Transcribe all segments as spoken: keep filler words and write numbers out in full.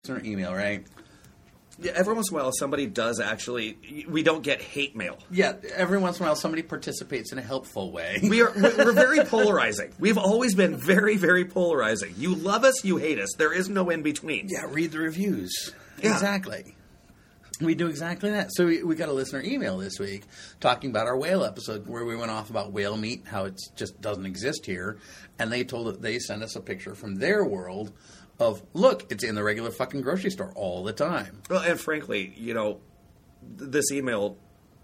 Or email, right? Yeah, every once in a while somebody does actually. We don't get hate mail. Yeah, every once in a while somebody participates in a helpful way. We are we're very polarizing. We've always been very, very polarizing. You love us, you hate us. There is no in between. Yeah, read the reviews. Yeah. Exactly. We do exactly that. So we, we got a listener email this week talking about our whale episode where we went off about whale meat, how it just doesn't exist here, and they told they sent us a picture from their world of, look, it's in the regular fucking grocery store all the time. Well, and frankly, you know, this email,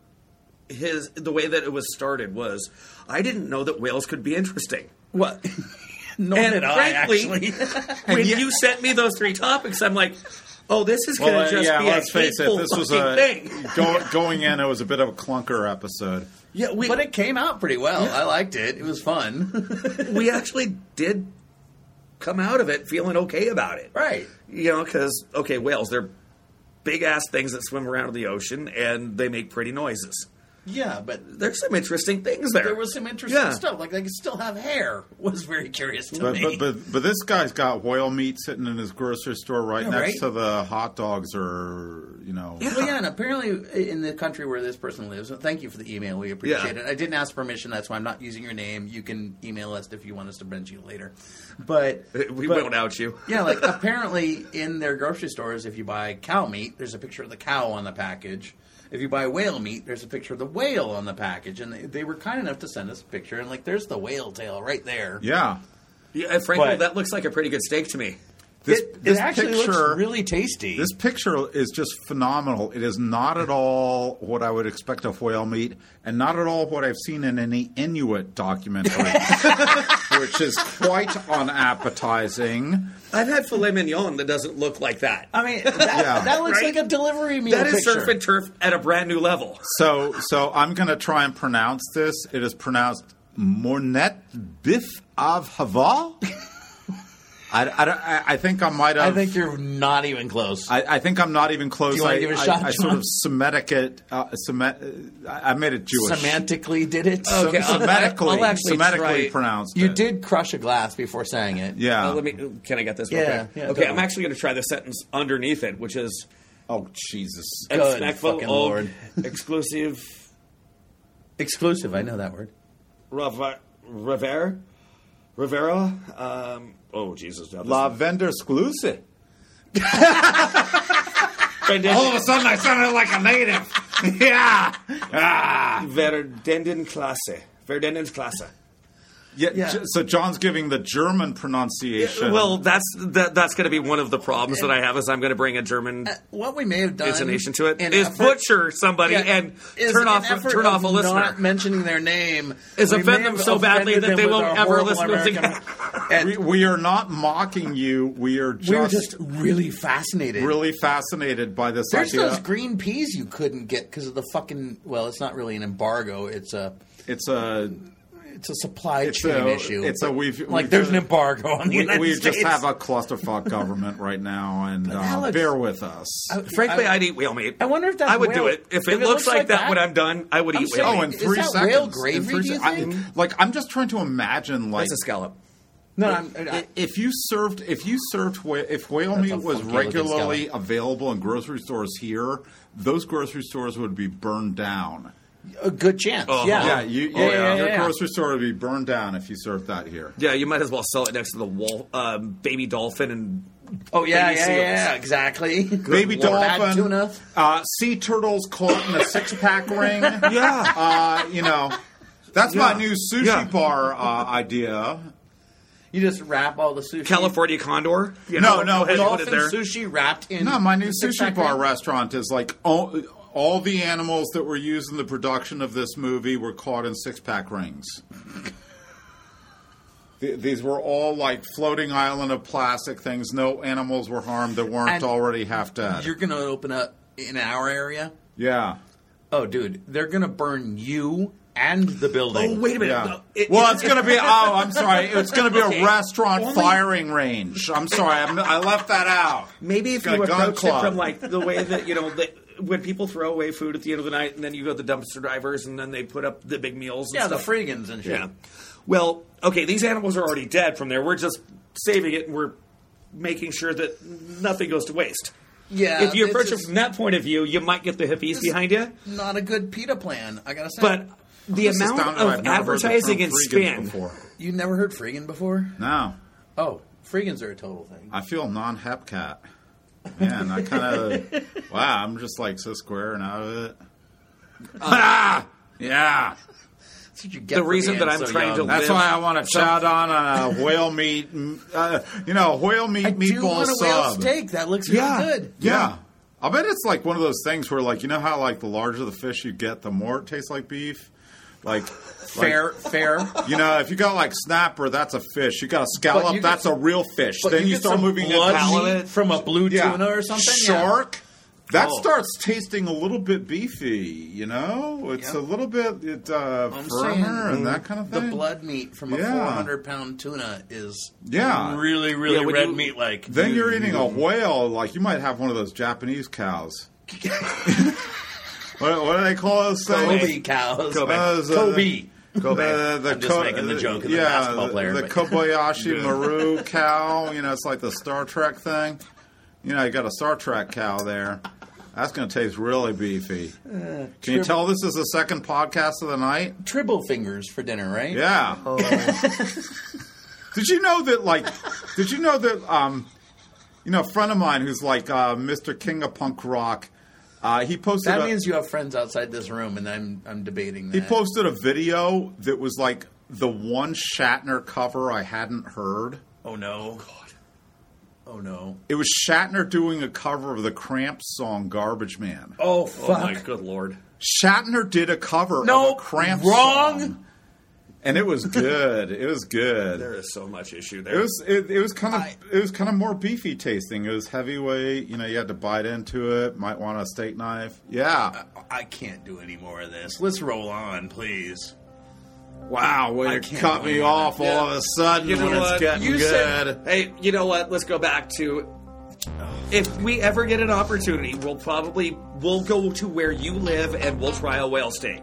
his the way that it was started was, I didn't know that whales could be interesting. What? Nor and did frankly, I, actually. when yet, you sent me those three topics, I'm like, oh, this is going to well, just yeah, be let's a face hateful it, this was fucking a, thing. go, going in, it was a bit of a clunker episode. Yeah, we, but it came out pretty well. Yeah. I liked it. It was fun. We actually did come out of it feeling okay about it. Right. You know, because, okay, whales, they're big-ass things that swim around in the ocean, and they make pretty noises. Yeah, but there's some interesting things there. There was some interesting yeah. stuff. Like, they could still have hair. Was very curious to but, me. But, but, but this guy's got whale meat sitting in his grocery store right yeah, next right? to the hot dogs or, you know. Yeah. Well, yeah, and apparently in the country where this person lives, well, thank you for the email. We appreciate yeah. it. I didn't ask permission. That's why I'm not using your name. You can email us if you want us to mention you later. But we but, won't out you. Yeah, like apparently in their grocery stores, if you buy cow meat, there's a picture of the cow on the package. If you buy whale meat, there's a picture of the whale on the package. And they, they were kind enough to send us a picture. And, like, there's the whale tail right there. Yeah. Yeah, and frankly, but, that looks like a pretty good steak to me. This, it, this it actually picture, looks really tasty. This picture is just phenomenal. It is not at all what I would expect of whale meat, and not at all what I've seen in any Inuit documentary, which is quite unappetizing. I've had filet mignon that doesn't look like that. I mean, that, yeah. that looks right? like a delivery meal That is picture. surf and turf at a brand new level. So, so I'm going to try and pronounce this. It is pronounced Mornette Biff av Haval. I, I, I think I might have. I think you're not even close. I, I think I'm not even close. Do you want I, to give it a I, shot? I, I sort of Semitic it. Uh, Semitic, I made it Jewish. Semantically did it? Okay, Sem- Semitically, I'll actually Semitically try. pronounced You it. did crush a glass before saying it. Yeah. Uh, let me. Can I get this? Real Yeah, quick? yeah, okay, go I'm on. actually going to try the sentence underneath it, which is Oh Jesus! Good expectful fucking of Lord. exclusive Exclusive, I know that word. Rava- Rivera Rivera. Um, oh Jesus! Now this La is- vendor exclusive. All All of a sudden, I sounded like a native. Yeah. Ah. Verdenden Klasse. Verdenden Klasse. Yeah, Yeah. J- so John's giving the German pronunciation. Well, that's that, that's going to be one of the problems that I have is I'm going to bring a German Uh, what we may have done intonation to it in is effort- butcher somebody Yeah, and is turn in off effort turn off a of listener. Not mentioning their name Is we offend may them have so badly offended that them they with won't our ever horrible listen to us American- again. And we, we are not mocking you. We are just, we were just really fascinated. really fascinated by this There's idea. those green peas you couldn't get because of the fucking. Well, it's not really an embargo. It's a. It's a. It's a supply It's chain a- issue. it's a- we've- like we've there's just- an embargo on the We, United we States. just have a clusterfuck government right now, and that uh, looks- bear with us. I- Frankly, I- I'd eat whale meat. I wonder if that I would whale- do it if it if it looks looks like like that, that- when I'm done. I would I'm eat saying- whale oh, meat. in Is three that seconds. whale In gravy, three do you se- I- think? like, I'm just trying to imagine, like, That's a scallop. no, I'm, I, I- if you served, if you served, whale, if whale That's meat a was funky looking regularly skeleton. available in grocery stores here, those grocery stores would be burned down. a good chance. Uh-huh. Yeah, Yeah, you, Oh, yeah, yeah, your yeah, yeah. grocery store would be burned down if you served that here. Yeah, you might as well sell it next to the wall, um, baby dolphin and Oh yeah, baby yeah, seals. yeah, exactly. Baby Lord. Bad dolphin, tuna. uh, sea turtles caught in a six-pack ring. Yeah. Uh, you know, that's Yeah. my new sushi Yeah. bar uh, idea. You just wrap all the sushi. California condor. You No, know, no, go ahead and put dolphin it there. sushi wrapped in. No, my new six-pack sushi bar ring. restaurant is like all, all the animals that were used in the production of this movie were caught in six-pack rings. Th- These were all like floating island of plastic things. No animals were harmed that weren't And already half dead. You're gonna open up in our area. Yeah. Oh, dude, they're gonna burn you and the building. Oh, wait a minute. Yeah. No, it- well, it- it's going to be. Oh, I'm sorry. It's going to be Okay. a restaurant Only- firing range. I'm sorry. I'm, I left that out. Maybe if It's you got a gun approach it club. from like the way that you know that when people throw away food at the end of the night, and then you go to the dumpster drivers, and then they put up the big meals. And Yeah, the stuff. Freegans and shit. Yeah. Well, okay, these animals are already dead from there. We're just saving it, and we're making sure that nothing goes to waste. Yeah, If you it's approach it just from that point of view, you might get the hippies behind you. not a good PETA plan, I gotta say. But the This is amount down to I've of never heard the advertising term and freegans spin. before. You never heard Freegan before? No. Oh, Freegans are a total thing. I feel non-hep cat. Man, I kind of, wow, I'm just like so square and out of it. Ah! Yeah. That's what you get The for reason being that I'm so trying to young. That's live why I want to chow down on a whale meat, uh, you know, whale meat I do meatball want a whale sub. steak. That looks really Yeah. good. Yeah. I bet it's like one of those things where, like, you know how, like, the larger the fish you get, the more it tastes like beef? Like, Fair, fair. like, you know, if you got, like, snapper, that's a fish. You got a scallop, But you that's get- a real fish. But Then you, get start some moving blood into meat from a blue yeah. tuna or something. Yeah. Shark. That Oh. starts tasting a little bit beefy, you know? It's Yeah. a little bit it, uh, I'm firmer saying, and that kind of The thing. blood meat from a Yeah. four hundred pound tuna is Yeah. really, really Yeah, when red you- meat like. Then you're eating a whale, like you might have one of those Japanese cows. what, what do they call those things? Kobe cows. Kobe. Uh, the- Kobe. Kobe. The, the I'm just Ko- making the joke of the yeah, basketball the- player, The but- Kobayashi Maru cow. You know, it's like the Star Trek thing. You know, you got a Star Trek cow there. That's going to taste really beefy. Can you trib- tell this is the second podcast of the night? Tribble fingers for dinner, right? Yeah. Did you know that, like, did you know that, um, you know, a friend of mine who's like uh, Mister King of Punk Rock, uh, he posted That a, means you have friends outside this room, and I'm I'm debating he that. posted a video that was like the one Shatner cover I hadn't heard. Oh no! God. Oh no! It was Shatner doing a cover of the Cramps song "Garbage Man." Oh Oh fuck! my good lord! Shatner did a cover No, of a Cramps wrong. song, and it was good. It was good. There is so much issue It there. was it, it was kind of I- it was kind of more beefy tasting. It was heavyweight. You know, you had to bite into it. Might want a steak knife. Yeah. I can't do any more of this. Let's roll on, please. Wow. Well, I you can't cut me believe off it. all of a sudden You know when what? it's getting You good. said, hey, you know what? Let's go back to. If we ever get an opportunity, we'll probably we'll go to where you live and we'll try a whale steak.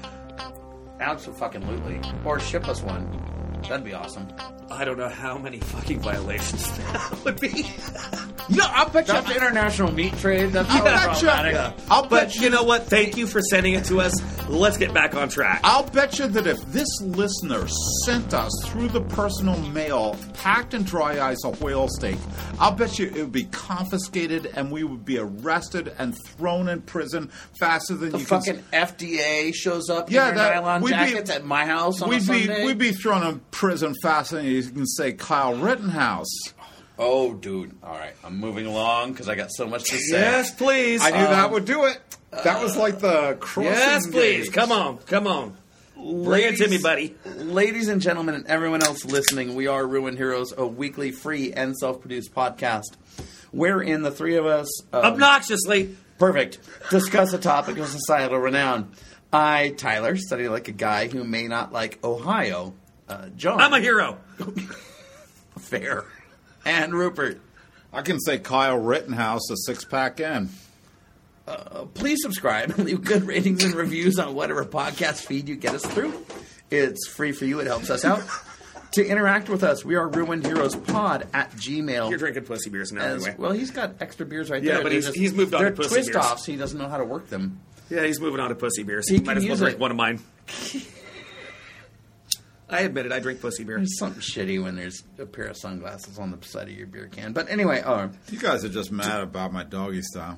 Absolutely. Or ship us one. That'd be awesome. I don't know how many fucking violations that would be. No, I'll bet you the international meat trade. That's I'll so bet you- problematic. I'll bet But you. you know what? Thank you for sending it to us. Let's get back on track. I'll bet you that if this listener sent us through the personal mail, packed in dry ice, a whale steak, I'll bet you it would be confiscated and we would be arrested and thrown in prison faster than The you fucking can. F D A shows up Yeah, in their that- nylon we'd be- jackets at my house on a We'd be Sunday. we'd be thrown in prison faster than you can say Kyle Rittenhouse. Oh, dude. All right. I'm moving along because I got so much to say. Yes, please. I knew that would do it. That was like the crossing Yes, please. gate. Come on. Come on. Bring it to me, buddy. Ladies and gentlemen, and everyone else listening, we are Ruined Heroes, a weekly free and self-produced podcast wherein the three of us... Um, Obnoxiously. Perfect. Discuss a topic of societal renown. I, Tyler, study like a guy who may not like Ohio. Uh, John. I'm a hero. Fair. And Rupert. I can say Kyle Rittenhouse, a six pack in. Uh, please subscribe and leave good ratings and reviews on whatever podcast feed you get us through. It's free for you. It helps us out. To interact with us, we are Ruined Heroes Pod at Gmail. You're drinking pussy beers now, As, anyway. well, he's got extra beers right Yeah, there. but They're he's- he's moved on they're to pussy twist beers. offs. He doesn't know how to work them. Yeah, he's moving on to pussy beers. He Might can as well use drink it. one of mine. I admit it. I drink pussy beer. There's something shitty when there's a pair of sunglasses on the side of your beer can. But anyway, uh, You guys are just mad about my doggy style.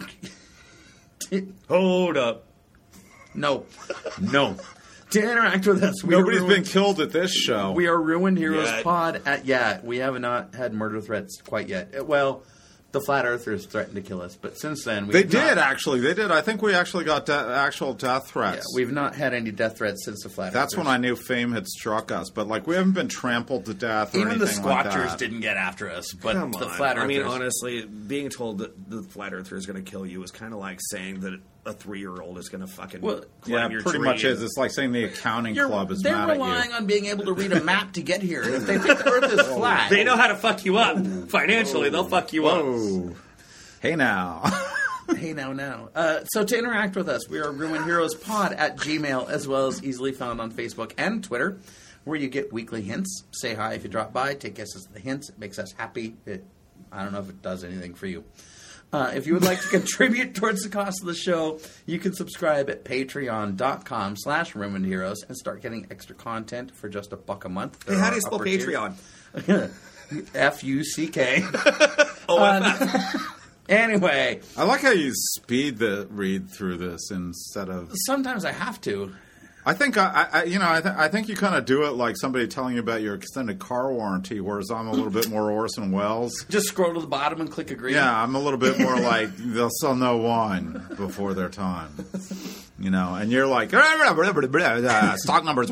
Hold up. no, no. To interact with us, we Nobody's are been ruined, killed at this show. we are Ruined Heroes Yeah. Pod at yeah. We have not had murder threats quite yet. Uh, Well, the Flat Earthers threatened to kill us, but since then we They have did, not, actually. They did. I think we actually got de- actual death yeah, threats. we've not had any death threats since the Flat That's Earthers. when I knew fame had struck us. But, like, we haven't been trampled to death or Even the anything like Squatchers that. didn't get after us, but Come the on. Flat Earthers. I mean, honestly, being told that the flat earther is going to kill you is kind of like saying that a three-year-old is going to fucking Well, climb Yeah, your pretty tree. much is. It's like saying the accounting You're- club is they're mad at relying you. on being able to read a map to get here. And if they think the Earth is flat, They know how to fuck you up. Financially, they'll fuck you up. Whoa. Hey, now. Hey, now, now. Uh, so to interact with us, we are Ruined Heroes Pod at Gmail, as well as easily found on Facebook and Twitter, where you get weekly hints. Say hi if you drop by. Take guesses at the hints. It makes us happy. It I don't know if it does anything for you. Uh, if you would like to contribute towards the cost of the show, you can subscribe at patreon.com slash Ruined Heroes and start getting extra content for just a buck a month. Hey, how do you spell Patreon? F U C K. Oh, uh, Anyway. I like how you speed the read through this instead of... Sometimes I have to. I think I, I you know, I, th- I think you kind of do it like somebody telling you about your extended car warranty, whereas I'm a little bit more Orson Welles. Just scroll to the bottom and click agree. Yeah, I'm a little bit more like they'll sell no wine before their time, you know. And you're like stock numbers.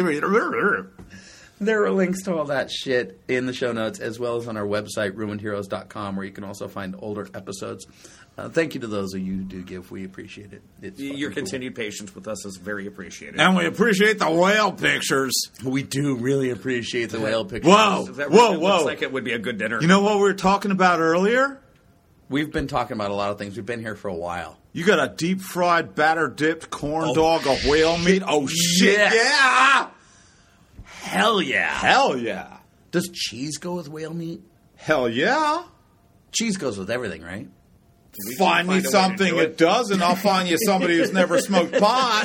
There are links to all that shit in the show notes, as well as on our website, ruined heroes dot com, where you can also find older episodes. Uh, thank you to those of you who do give. We appreciate it. It's Your cool. continued patience with us is very appreciated. And we appreciate the whale pictures. We do really appreciate the whale pictures. Whoa, That whoa, it whoa! looks like it would be a good dinner. You know what we were talking about earlier? We've been talking about a lot of things. We've been here for a while. You got a deep fried, batter dipped corn dog of whale meat. Oh shit! Yes. Yeah! Hell yeah. Hell yeah! Does cheese go with whale meat? Hell yeah! Cheese goes with everything, right? We can Find me find a way to something do it does, and I'll find you somebody who's never smoked pot.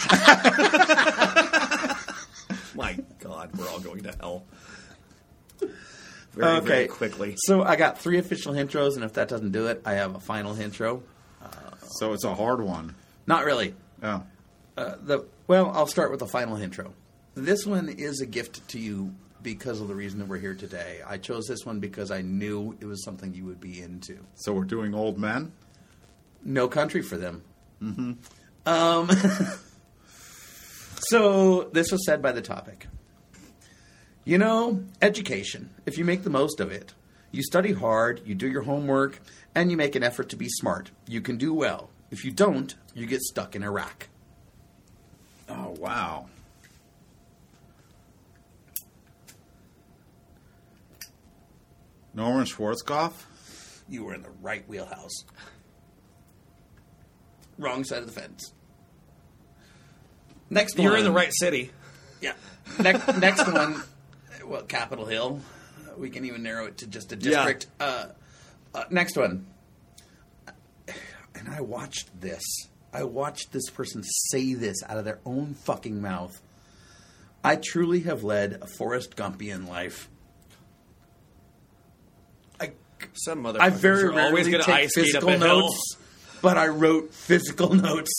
My God, we're all going to hell. Very, Okay. very quickly. So I got three official intros, and if that doesn't do it, I have a final intro. So it's a hard one. Not really. Oh. Uh, the well, I'll start with the final intro. This one is a gift to you because of the reason that we're here today. I chose this one because I knew it was something you would be into. So we're doing old men? No country for them. Mm-hmm. Um, so this was said by the topic. You know, education, if you make the most of it, you study hard, you do your homework, and you make an effort to be smart, you can do well. If you don't, you get stuck in Iraq. Oh, wow. Norman Schwarzkopf? You were in the right wheelhouse. Wrong side of the fence. Next one. You're in the right city. Yeah. Next, next one, well, Capitol Hill. Uh, we can even narrow it to just a district. Yeah. Uh, uh, next one. And I watched this. I watched this person say this out of their own fucking mouth. I truly have led a Forrest Gumpian life. I, Some motherfuckers I very are always rarely going to take ice skate up physical a hill. notes, but I wrote physical notes.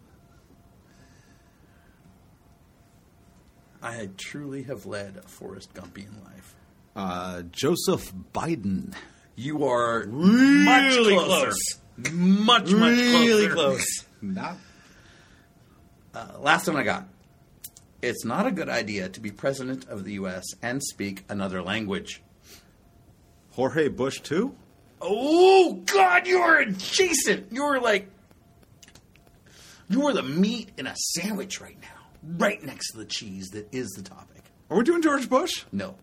I truly have led a Forrest Gumpian life. Uh, Joseph Biden. You are Really much closer. close. Much, much Really closer. close. Not. Uh, last one I got. It's not a good idea to be president of the U S and speak another language. Jorge Bush, too? Oh, God, you are adjacent. You are like... You are the meat in a sandwich right now. Right next to the cheese that is the topic. Are we doing George Bush? No.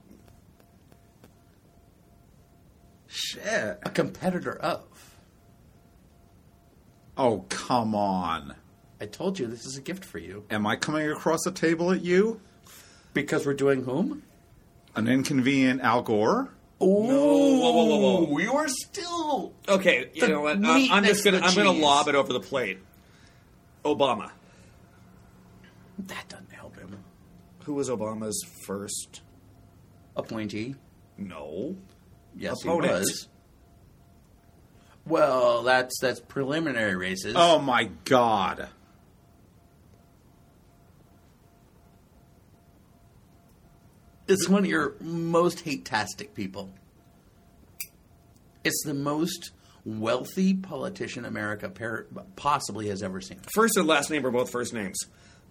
Shit. A competitor of. Oh, come on. I told you this is a gift for you. Am I coming across the table at you? Because we're doing whom? An inconvenient Al Gore? Oh, No. Whoa, whoa, whoa, whoa. You are still... Okay, you The know what? I'm, meat I'm next just gonna to the I'm gonna cheese. lob it over the plate. Obama. That doesn't help him. Who was Obama's first? Appointee? No. Yes, Opponent. he was. Well, that's that's preliminary races. Oh, my God. It's one of your most hate-tastic people. It's the most wealthy politician America par- possibly has ever seen. First and last name are both first names.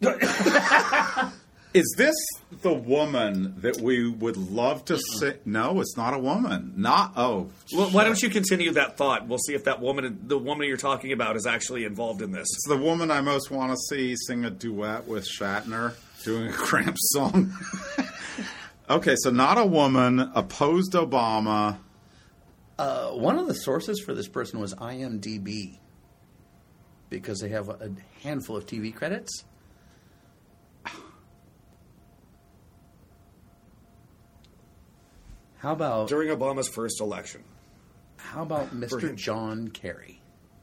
Is this the woman that we would love to see? No, it's not a woman. Not, oh. Well, why don't you continue that thought? We'll see if that woman, the woman you're talking about, is actually involved in this. It's the woman I most want to see sing a duet with Shatner doing a Cramps song. Okay, so not a woman, opposed Obama. Uh, one of the sources for this person was I M D B because they have a handful of T V credits. How about During Obama's first election. How about Mister John Kerry?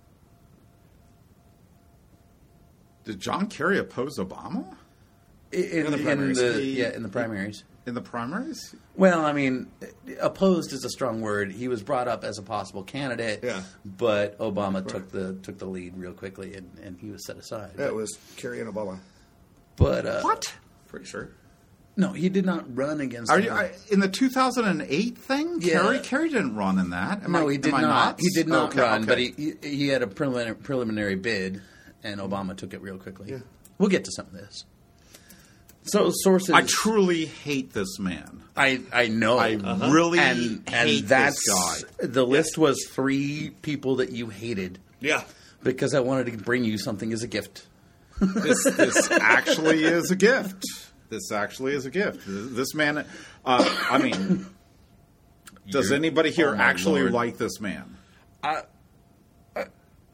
Did John Kerry oppose Obama? In, In the in primaries. the, He- yeah, in the primaries. In the primaries? Well, I mean, opposed is a strong word. He was brought up as a possible candidate, Yeah. but Obama took the took the lead real quickly, and, and he was set aside. Yeah, it was Kerry and Obama. But uh, What? Pretty sure. No, he did not run against. Are you him. I, in the two thousand eight thing? Yeah. Kerry Kerry didn't run in that. Am No, I, he did am I not. nuts? He did not Okay, run, okay. but he, he he had a preliminary, preliminary bid, and Obama took it real quickly. Yeah. We'll get to some of this. So sources, I truly hate this man. I I know, I really and hate and that's this guy. the list was three people that you hated Yeah. because I wanted to bring you something as a gift. This this actually is a gift. This actually is a gift. This man, uh, I mean, does You're- anybody here oh my actually Lord. like this man? I, I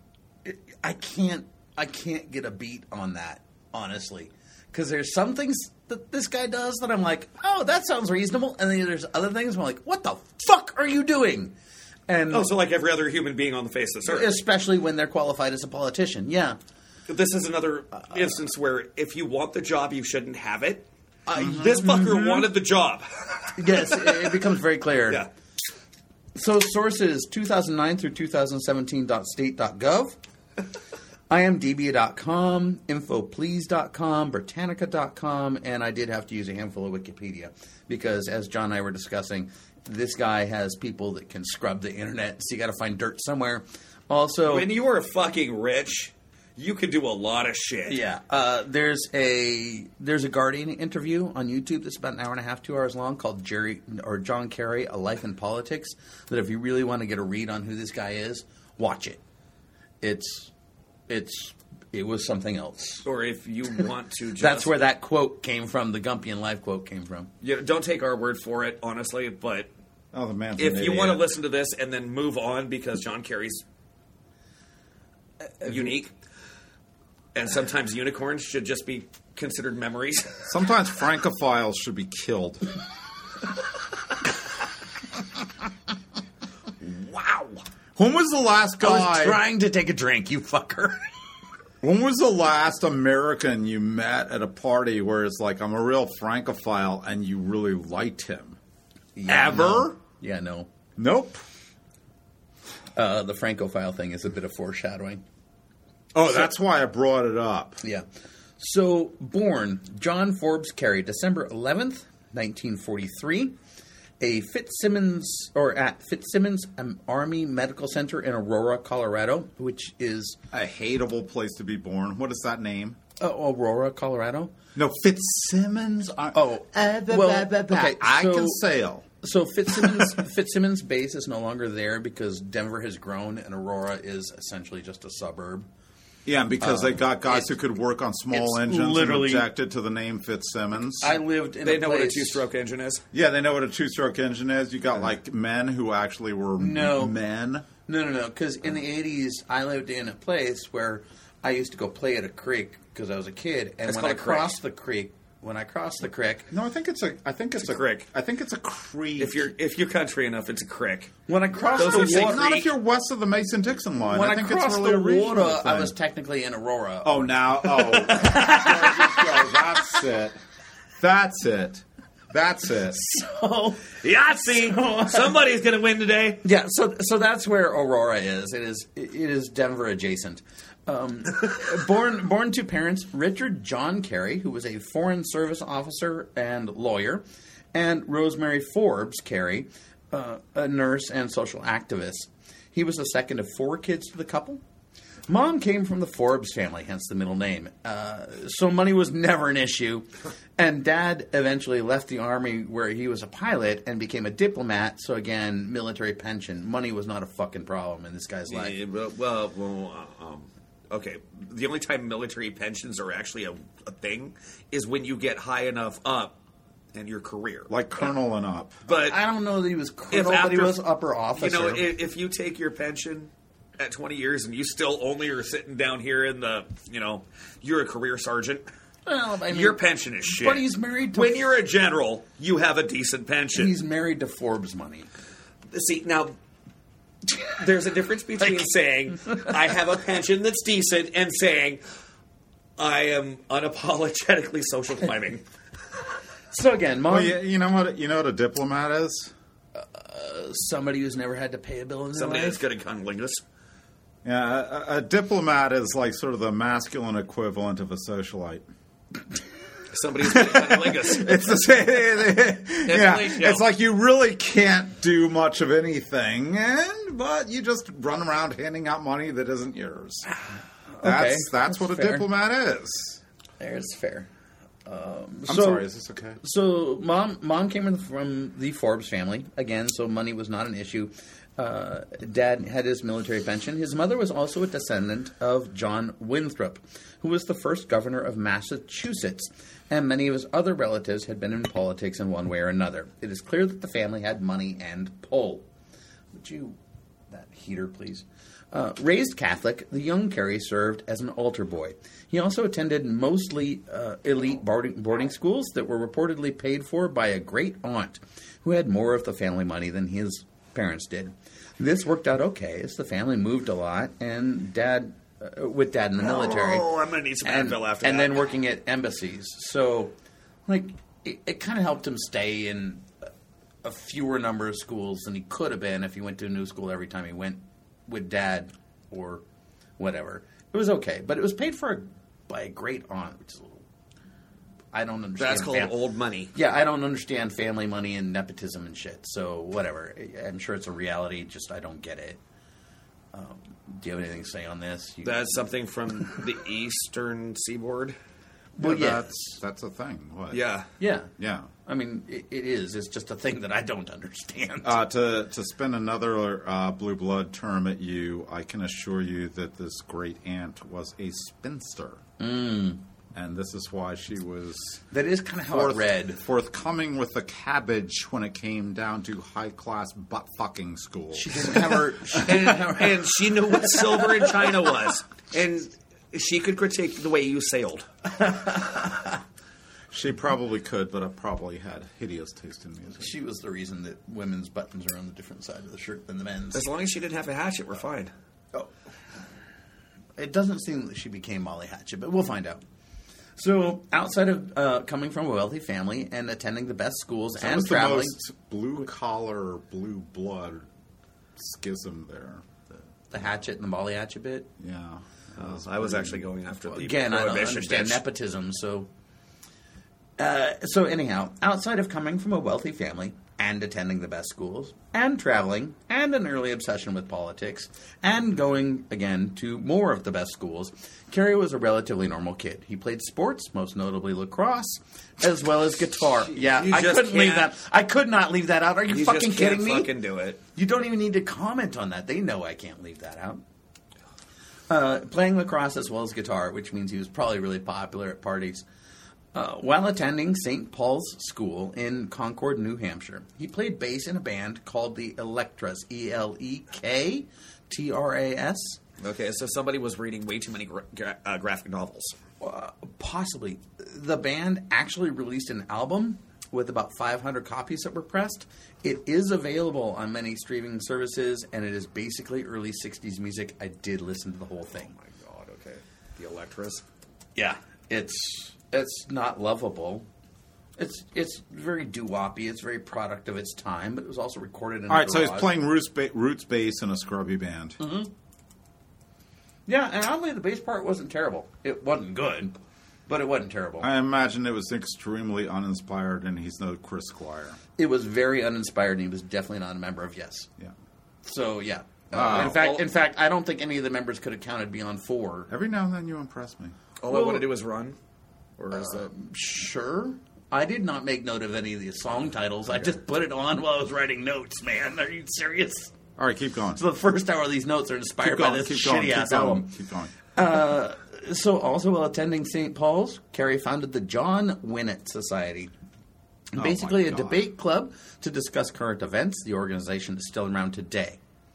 I can't I can't get a beat on that, honestly, because there's some things that this guy does that I'm like, oh, that sounds reasonable, and then there's other things I'm like, what the fuck are you doing? And Oh, so like every other human being on the face of this earth. especially when they're qualified as a politician, yeah. This is another instance where if you want the job, you shouldn't have it. Uh, this fucker wanted the job. Yes, it, it becomes very clear. Yeah. So sources two thousand nine through two thousand seventeen dot state dot gov, I M D B dot com, infoplease dot com, Britannica dot com, and I did have to use a handful of Wikipedia because, as John and I were discussing, this guy has people that can scrub the internet, so you got to find dirt somewhere. Also, When you are fucking rich, you could do a lot of shit. yeah, uh, there's a there's a Guardian interview on YouTube that's about an hour and a half, two hours long, called Jerry or John Kerry: A Life in Politics. That if you really want to get a read on who this guy is, watch it. It's it's it was something else. Or if you want to just... That's where that quote came from. The Gumpian Life quote came from. You know, don't take our word for it, honestly, but Oh, the man's an if you idiot. want to listen to this and then move on because John Kerry's unique, and sometimes unicorns should just be considered memories. Sometimes francophiles should be killed. Wow. When was the last I was guy? trying to take a drink, you fucker. When was the last American you met at a party where it's like, I'm a real francophile, and you really liked him? Yeah, Ever? no. Yeah, no. Nope. Uh, the Francophile thing is a bit of foreshadowing. Oh, that's why I brought it up. Yeah. So, born John Forbes Kerry, December eleventh, nineteen forty-three, a Fitzsimmons or at Fitzsimmons um, Army Medical Center in Aurora, Colorado, which is A hateable place to be born. What is that name? uh, Aurora, Colorado. No, Fitzsimmons. Ar- Oh, Uh, blah, well, blah, blah, blah. okay, I so- can sail. So Fitzsimmons Fitzsimmons base is no longer there because Denver has grown and Aurora is essentially just a suburb. Yeah, because they got guys it's- who could work on small it's engines literally- and objected to the name Fitzsimmons. I lived in They a know what a place- two-stroke engine is. yeah, they know what a two-stroke engine is. You got like men who actually were No. men. No, no, no. Because in the eighties, I lived in a place where I used to go play at a creek because I was a kid, and It's when called I a creek. crossed the creek, when I crossed the creek, No, I think it's a. I think it's, a creek. I think it's a creek. If you're if you're country enough, it's a crick. when I crossed Those the who say water, not creek. if you're west of the Mason-Dixon line. when I I, think crossed it's really the a regional water, I thing. was technically in Aurora. Oh, now, oh, there you go. That's it. That's it. That's it. Oh, Yahtzee! Somebody's going to win today. yeah. So, so that's where Aurora is. It is, it is Denver adjacent. Um, born, born to parents Richard John Kerry, who was a Foreign Service officer and lawyer, and Rosemary Forbes Kerry, uh, a nurse and social activist. He was the second of four kids to the couple. Mom came from the Forbes family, hence the middle name. Uh, so money was never an issue. And Dad eventually left the Army where he was a pilot and became a diplomat. So again, military pension. Money was not a fucking problem in this guy's life. Yeah, well, well, well, uh, um, okay. The only time military pensions are actually a, a thing is when you get high enough up in your career. Like Colonel and up. But I don't know that he was if colonel, but he after- was upper officer. You know, if, if you take your pension at twenty years and you still only are sitting down here in the, you know, you're a career sergeant. well, I mean, Your pension is shit. But he's married to When you're a general, you have a decent pension. he's married to Forbes money. See, now, There's a difference between Like- saying, I have a pension that's decent, and saying, I am unapologetically social climbing. So again, mom, Well, you, you know what? You know what a diplomat is? somebody who's never had to pay a bill in their Somebody life. that's good at cunnilingus. Yeah, a, a diplomat is like sort of the masculine equivalent of a socialite. Somebody who's good at cunnilingus. It's the same. yeah, Definitely, it's like you really can't do much of anything, and but you just run around handing out money that isn't yours. That's Okay, that's, that's what a fair. diplomat is. There's fair. Um, I'm so, sorry, is this okay? So mom, mom came in from the Forbes family again, so money was not an issue. Uh, Dad had his military pension. His mother was also a descendant of John Winthrop, who was the first governor of Massachusetts, and many of his other relatives had been in politics in one way or another. It is clear that the family had money and pull. Would you, that heater, please? Uh, raised Catholic, the young Carey served as an altar boy. He also attended mostly uh, elite boarding, boarding schools that were reportedly paid for by a great aunt who had more of the family money than his parents did. This worked out okay as the family moved a lot, and Dad, uh, with Dad in the military, Oh, I'm going to need some and, Advil after and that. then working at embassies. So, like, it, it kind of helped him stay in a fewer number of schools than he could have been if he went to a new school every time he went with Dad or whatever. It was okay, but it was paid for by a great aunt, which is a little, I don't understand. That's called fam- old money. Yeah, I don't understand family money and nepotism and shit. So whatever. I'm sure it's a reality. Just I don't get it. Um, do you have anything to say on this? You, That's something from the eastern seaboard. well, yeah, that's that's a thing. What? Yeah. yeah. yeah. I mean, it, it is. It's just a thing that I don't understand. Uh, to to spin another uh, blue blood term at you, I can assure you that this great aunt was a spinster, mm. and this is why she was that is kind of how forth- I read. forthcoming with the cabbage when it came down to high class butt fucking school. She didn't have her. She didn't have her. And she knew what silver in China was. And she could critique the way you sailed. She probably could, but I probably had hideous taste in music. She was the reason that women's buttons are on the different side of the shirt than the men's. As long as she didn't have a hatchet, we're fine. Oh. It doesn't seem that she became Molly Hatchet, but we'll find out. So, outside of uh, coming from a wealthy family and attending the best schools That and was the traveling, most blue collar, blue blood schism there. the Hatchet and the Molly Hatchet bit. Yeah. Uh, I was actually going after the Again, I don't prohibition understand bitch. nepotism, so... Uh, so anyhow, outside of coming from a wealthy family and attending the best schools and traveling and an early obsession with politics and going, again, to more of the best schools, Carey was a relatively normal kid. He played sports, most notably lacrosse, as well as guitar. Yeah, You I just couldn't leave that. can't- I could not leave that out. Are you, You fucking just can't kidding me? fucking do it. You don't even need to comment on that. They know I can't leave that out. Uh, playing lacrosse as well as guitar, which means he was probably really popular at parties. Uh, while attending Saint Paul's School in Concord, New Hampshire, he played bass in a band called the Electras, E L E K T R A S. Okay, so somebody was reading way too many gra- gra- uh, graphic novels. Uh, possibly. The band actually released an album with about five hundred copies that were pressed. It is available on many streaming services, and it is basically early sixties music. I did listen to the whole thing. Oh my god, okay. The Electras. Yeah, it's it's not lovable. It's it's very doo-woppy. It's very product of its time, but it was also recorded in All a right, so he's garage. playing roots, ba- roots bass in a scrubby band. Mm-hmm. Yeah, and oddly, the bass part wasn't terrible. It wasn't good, but it wasn't terrible. I imagine it was extremely uninspired, and he's no Chris Squire. It was very uninspired, and he was definitely not a member of Yes. Yeah. So yeah. Uh, Wow. in fact, Well- in fact, I don't think any of the members could have counted beyond four. Every now and then you impress me. All Well- I want to do is run. Or is that... Sure. I did not make note of any of the song titles. I just put it on while I was writing notes. Man, are you serious? All right, keep going. So the first hour of these notes are inspired Keep going, by this keep going, shitty keep ass going, album. keep going. Uh, so also while attending Saint Paul's, Carey founded the John Winnett Society. Oh, Basically my a God. debate club to discuss current events. The organization is still around today.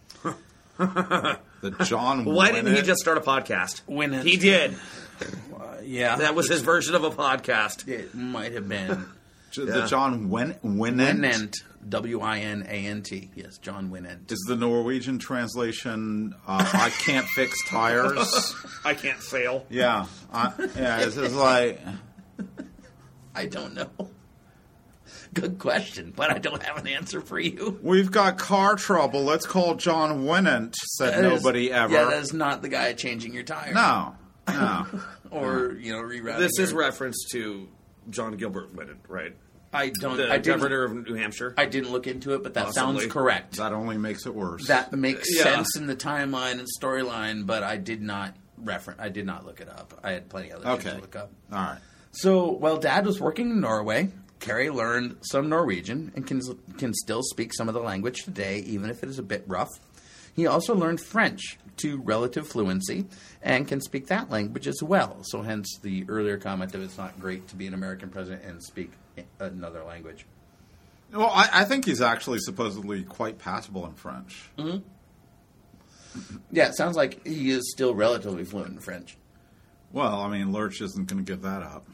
The John Why didn't he Winnett- just start a podcast? Winnett. He did. Uh, yeah. That was his version of a podcast. It might have been. J- Yeah. The John Win- Winant Winant, W I N A N T. Yes, John Winant. is the Norwegian translation. Uh, I can't fix tires. I can't fail. Yeah, I, yeah. It's just like I don't know. Good question, but I don't have an answer for you. we've got car trouble. Let's call John Winant. Said That is- nobody ever. Yeah, that's not the guy changing your tire. no, no. Or, you know, rerouting. This is your- reference to John Gilbert Winant, right? I don't. The I didn't. governor of New Hampshire. I didn't look into it, but that Possibly. sounds correct. That only makes it worse. That makes Yeah. sense in the timeline and storyline, but I did not reference. I did not look it up. I had plenty of other things Okay. to look up. All right. So while Dad was working in Norway, Carrie learned some Norwegian and can can still speak some of the language today, even if it is a bit rough. He also learned French to relative fluency and can speak that language as well. So hence the earlier comment that it's not great to be an American president and speak another language. Well, I, I think he's actually supposedly quite passable in French. Mm-hmm. Yeah, it sounds like he is still relatively fluent in French. Well, I mean, Lurch isn't going to give that up.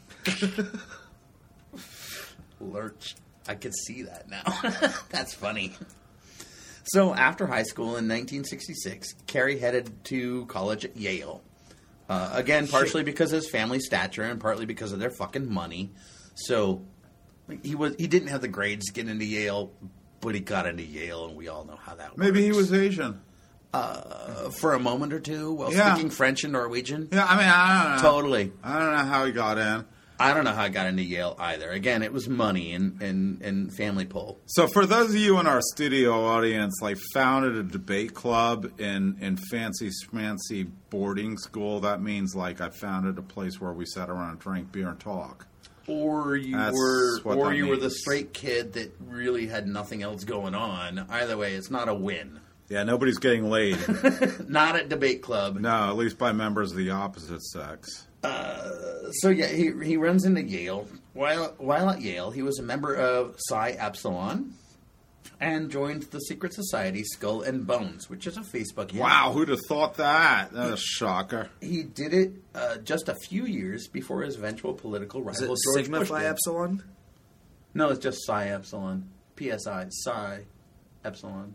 Lurch. I could see that now. That's funny. So after high school in nineteen sixty-six, Carey headed to college at Yale. Uh, again, partially because of his family stature and partly because of their fucking money. So he was he didn't have the grades to get into Yale, but he got into Yale, and we all know how that works. Maybe he was Asian. Uh, for a moment or two while Yeah. speaking French and Norwegian. Yeah, I mean, I don't know. Totally. I don't know how he got in. I don't know how I got into Yale either. Again, it was money and, and, and family pull. So for those of you in our studio audience, like founded a debate club in, in fancy schmancy boarding school, that means like I founded a place where we sat around and drank beer and talk. Or you That's were, what or that you were the means. straight kid that really had nothing else going on. Either way, it's not a win. Yeah, nobody's getting laid. Not at debate club. No, at least by members of the opposite sex. So yeah, he he runs into Yale. While while at Yale, he was a member of Psi Epsilon and joined the secret society Skull and Bones, which is a Facebook. unit. Wow, who'd have thought that? That was a shocker. He did it uh, just a few years before his eventual political rival Is it George Sigma Bush Phi did. Epsilon? No, it's just Psi Epsilon. P S I. Psi Epsilon.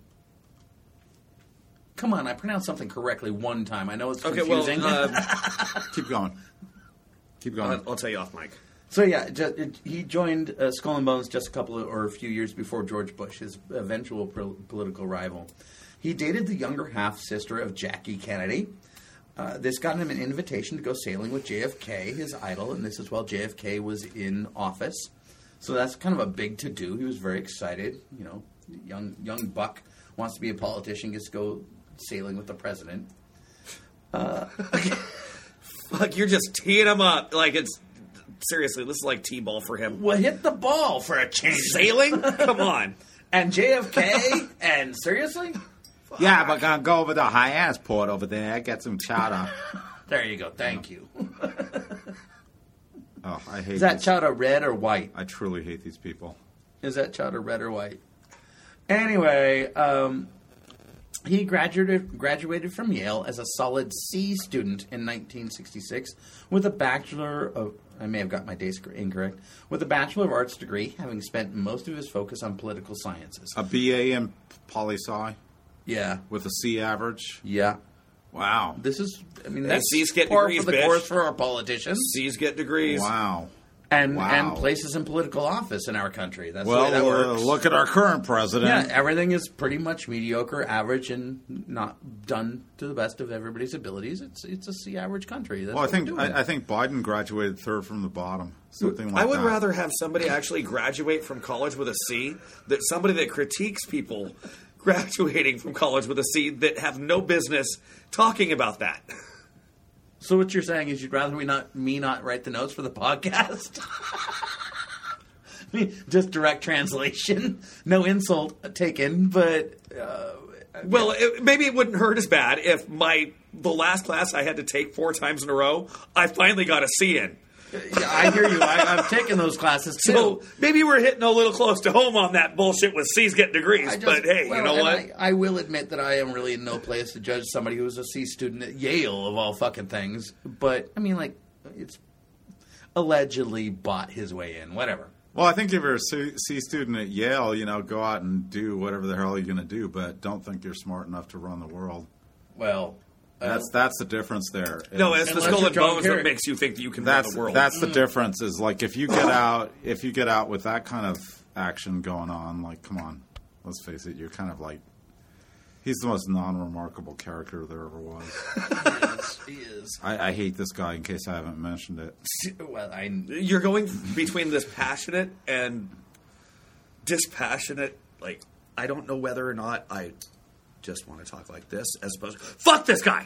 Come on, I pronounced something correctly one time. I know it's Okay, well, confusing. uh, Keep going. Keep going. I'll, I'll tell you off mic. So yeah, ju- it, he joined uh, Skull and Bones just a couple of, or a few years before George Bush, his eventual pro- political rival. He dated the younger half sister of Jackie Kennedy. Uh, this got him an invitation to go sailing with J F K, his idol, and this is while J F K was in office. So that's kind of a big to do. He was very excited. You know, young young buck wants to be a politician, gets to go sailing with the president. Fuck, you're just teeing him up. Like, it's... Seriously, this is like T-ball for him. Well, hit the ball for a change. Sailing? Come on. And J F K? And seriously? Yeah, we're going to go over the high-ass port over there, get some chowder. There you go. Thank you. Oh, I hate Is that these. chowder red or white? I truly hate these people. Is that chowder red or white? Anyway, um, he graduated graduated from Yale as a solid C student in nineteen sixty-six with a bachelor of, I may have got my dates incorrect, with a Bachelor of Arts degree, having spent most of his focus on political sciences. A B A in poli-sci Yeah. with a C average? Yeah. Wow. This is, I mean, Hey, that's C's get par degrees, for the bitch. course for our politicians. C's get degrees. Wow. And, Wow. and places in political office in our country. That's the Well, way that uh, works. look at our current president. Yeah, everything is pretty much mediocre, average, and not done to the best of everybody's abilities. It's it's a C average country. That's Well, I what think we're doing. I, I think Biden graduated third from the bottom, something like I would that. rather have somebody actually graduate from college with a C than somebody that critiques people graduating from college with a C that have no business talking about that. So what you're saying is you'd rather we not me not write the notes for the podcast? I mean, just direct translation, no insult taken, but uh, Well, it, maybe it wouldn't hurt as bad if my the last class I had to take four times in a row, I finally got a C in. yeah, I hear you. I, I've taken those classes too. So maybe we're hitting a little close to home on that bullshit with C's getting degrees. I just- but hey, well, you know and what? I, I will admit that I am really in no place to judge somebody who was a C student at Yale of all fucking things. But I mean, like, it's allegedly bought his way in. Whatever, Well, I think if you're a C, C student at Yale, you know, go out and do whatever the hell you're going to do, but don't think you're smart enough to run the world. Well, uh, That's that's the difference there. No, it's the Unless skull you're and John bones Kerry. that makes you think that you can that's run the world. that's the difference. Is like if you get out, if you get out with that kind of action going on, like, come on, let's face it, you're kind of like. He's the most non-remarkable character there ever was. he is. He is. I, I hate this guy in case I haven't mentioned it. Well, I. You're going between this passionate and dispassionate. Like, I don't know whether or not I just want to talk like this, as opposed to fuck this guy.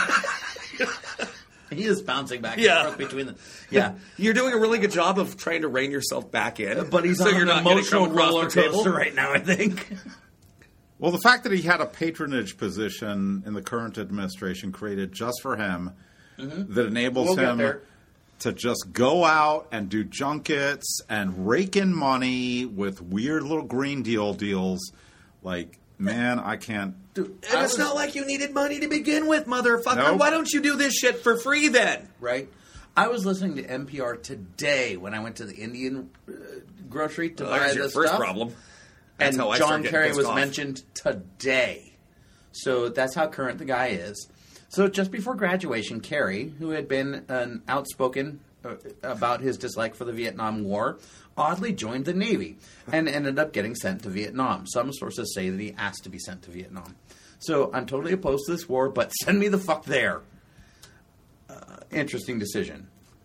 He is bouncing back Yeah. and forth between the. Yeah. You're doing a really good job of trying to rein yourself back in, But he's so on you're an not getting emotional thrown across roller the table. coaster right now, I think. Well, the fact that he had a patronage position in the current administration created just for him that enables We'll get him there. to just go out and do junkets and rake in money with weird little Green Deal deals. Like, man, I can't. Dude, And I it's was- not like you needed money to begin with, motherfucker. Nope. Why don't you do this shit for free then? Right? I was listening to N P R today when I went to the Indian uh, grocery to Well, buy there's the your first stuff. problem. That's And how I start John getting Kerry pissed was off. mentioned today. So that's how current the guy is. So just before graduation, Kerry, who had been an outspoken uh, about his dislike for the Vietnam War, oddly joined the Navy and ended up getting sent to Vietnam. Some sources say that he asked to be sent to Vietnam. So I'm totally opposed to this war, but send me the fuck there. Uh, interesting decision.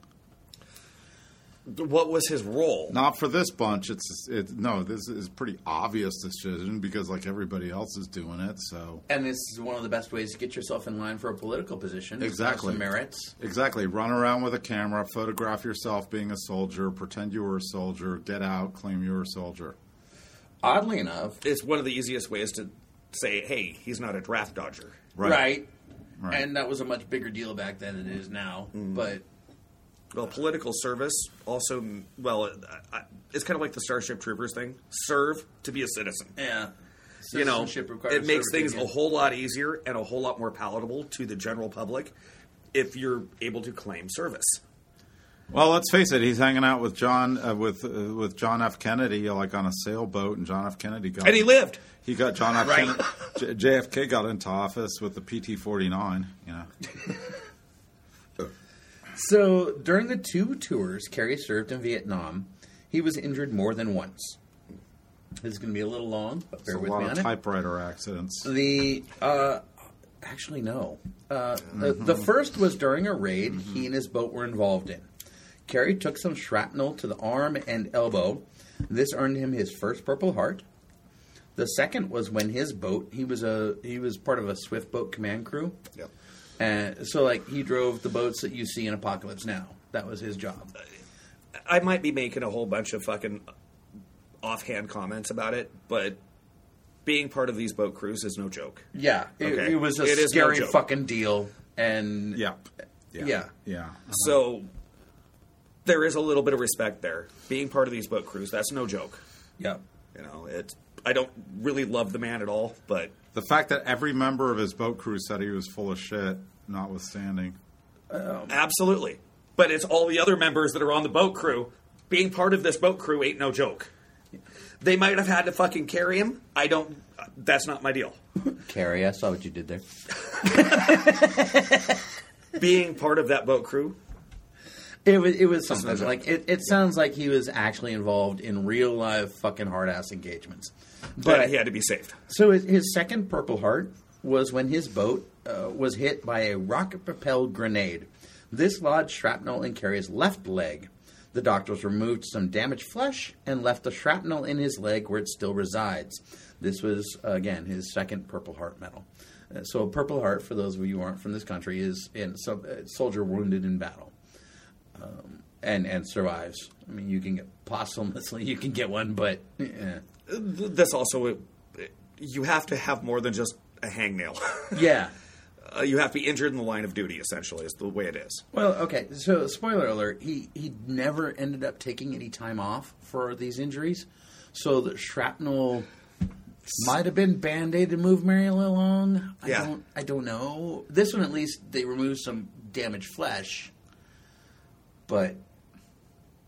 What was his role? Not for this bunch. It's it, no. This is pretty obvious decision because like everybody else is doing it. So And this is one of the best ways to get yourself in line for a political position. It's got Exactly. some merits. exactly, run around with a camera, photograph yourself being a soldier, pretend you were a soldier, get out, claim you were a soldier. Oddly enough, It's one of the easiest ways to say, hey, he's not a draft dodger. Right. right. Right. And that was a much bigger deal back then than it is now. But Well, political service also, well, I- I- it's kind of like the Starship Troopers thing. Serve to be a citizen. yeah, You know, Citizenship requires it makes service things a again. whole lot easier and a whole lot more palatable to the general public if you're able to claim service. Well, let's face it. He's hanging out with John uh, with uh, with John F. Kennedy, like on a sailboat, and John F. Kennedy got And he lived. He got John F. Right. Kennedy. J- J F K got into office with the P T forty-nine. You know. So during the two tours Kerry served in Vietnam, he was injured more than once. This is going to be a little long, but bear There's a with lot me of on it. typewriter accidents. The uh, actually no. Uh, the, the first was during a raid he and his boat were involved in. Kerry took some shrapnel to the arm and elbow. This earned him his first Purple Heart. The second was when his boat he was a he was part of a Swift Boat command crew. Yep. And so like he drove the boats that you see in Apocalypse Now. That was his job. I might be making a whole bunch of fucking offhand comments about it, but being part of these boat crews is no joke. Yeah, it, Okay. it was a It is no scary joke. fucking deal. And Yeah. Yeah. Yeah. So there is a little bit of respect there. Being part of these boat crews, that's no joke. yeah. You know, it's I don't really love the man at all, but The fact that every member of his boat crew said he was full of shit, notwithstanding. absolutely. But it's all the other members that are on the boat crew. Being part of this boat crew ain't no joke. They might have had to fucking carry him. I don't. That's not my deal. Carrie, I saw what you did there. Being part of that boat crew, It was it was something no joke. like it, it sounds like he was actually involved in real life fucking hard ass engagements. but But he had to be saved. so his, his second Purple Heart was when his boat uh, was hit by a rocket propelled grenade. This lodged shrapnel in Kerry's left leg. The doctors removed some damaged flesh and left the shrapnel in his leg where it still resides. This was, uh, again, his second Purple Heart medal. Uh, so, a Purple Heart, for those of you who aren't from this country, is in sub, uh, soldier wounded in battle um, and and survives. I mean, you can get posthumously, you can get one, but eh. This also, you have to have more than just a hangnail. yeah. uh, you have to be injured in the line of duty. Essentially, is the way it is. Well, okay. So, spoiler alert: he he never ended up taking any time off for these injuries. So the shrapnel might have been band-aid to move Mary along. I Yeah. don't. I don't know. This one, at least, they removed some damaged flesh. But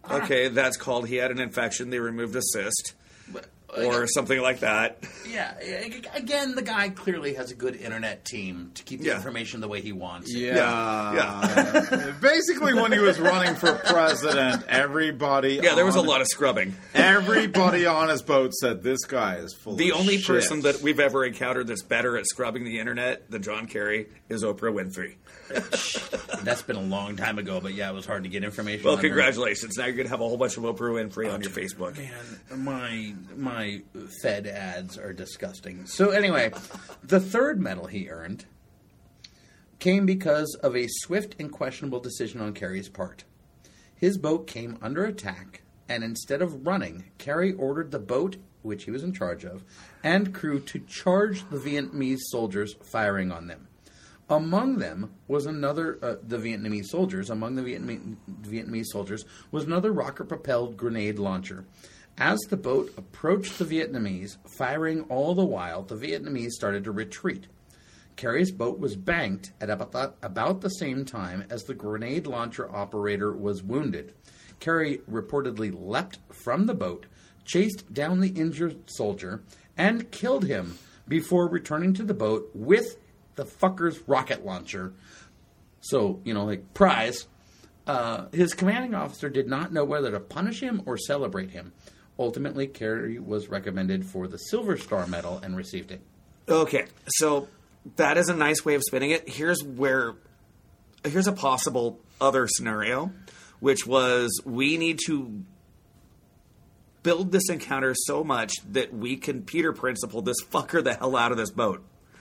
Okay, that's called he had an infection. They removed a cyst. But, Or uh, something like that. Yeah. Again, the guy clearly has a good internet team to keep the Yeah. information the way he wants it. Yeah. Yeah. Basically, when he was running for president, everybody Yeah, there was a on- lot of scrubbing. Everybody on his boat said this guy is full The of only shit. person that we've ever encountered that's better at scrubbing the internet than John Kerry is Oprah Winfrey. That's been a long time ago, but yeah, it was hard to get information. Well, on her. congratulations. Now you're going to have a whole bunch of Oprah Winfrey on your Facebook. Man, my my Fed ads are disgusting. So anyway, the third medal he earned came because of a swift and questionable decision on Kerry's part. His boat came under attack, and instead of running, Kerry ordered the boat, which he was in charge of, and crew to charge the Vietnamese soldiers, firing on them. Among them was another, uh, the Vietnamese soldiers, among the Vietnamese, Vietnamese soldiers was another rocket-propelled grenade launcher. As the boat approached the Vietnamese, firing all the while, the Vietnamese started to retreat. Kerry's boat was banked at about the, about the same time as the grenade launcher operator was wounded. Kerry reportedly leapt from the boat, chased down the injured soldier, and killed him before returning to the boat with the fucker's rocket launcher. So, you know, like, prize. Uh, his commanding officer did not know whether to punish him or celebrate him. Ultimately, Kerry was recommended for the Silver Star Medal and received it. Okay, so that is a nice way of spinning it. Here's where, here's a possible other scenario, which was we need to build this encounter so much that we can Peter Principle this fucker the hell out of this boat.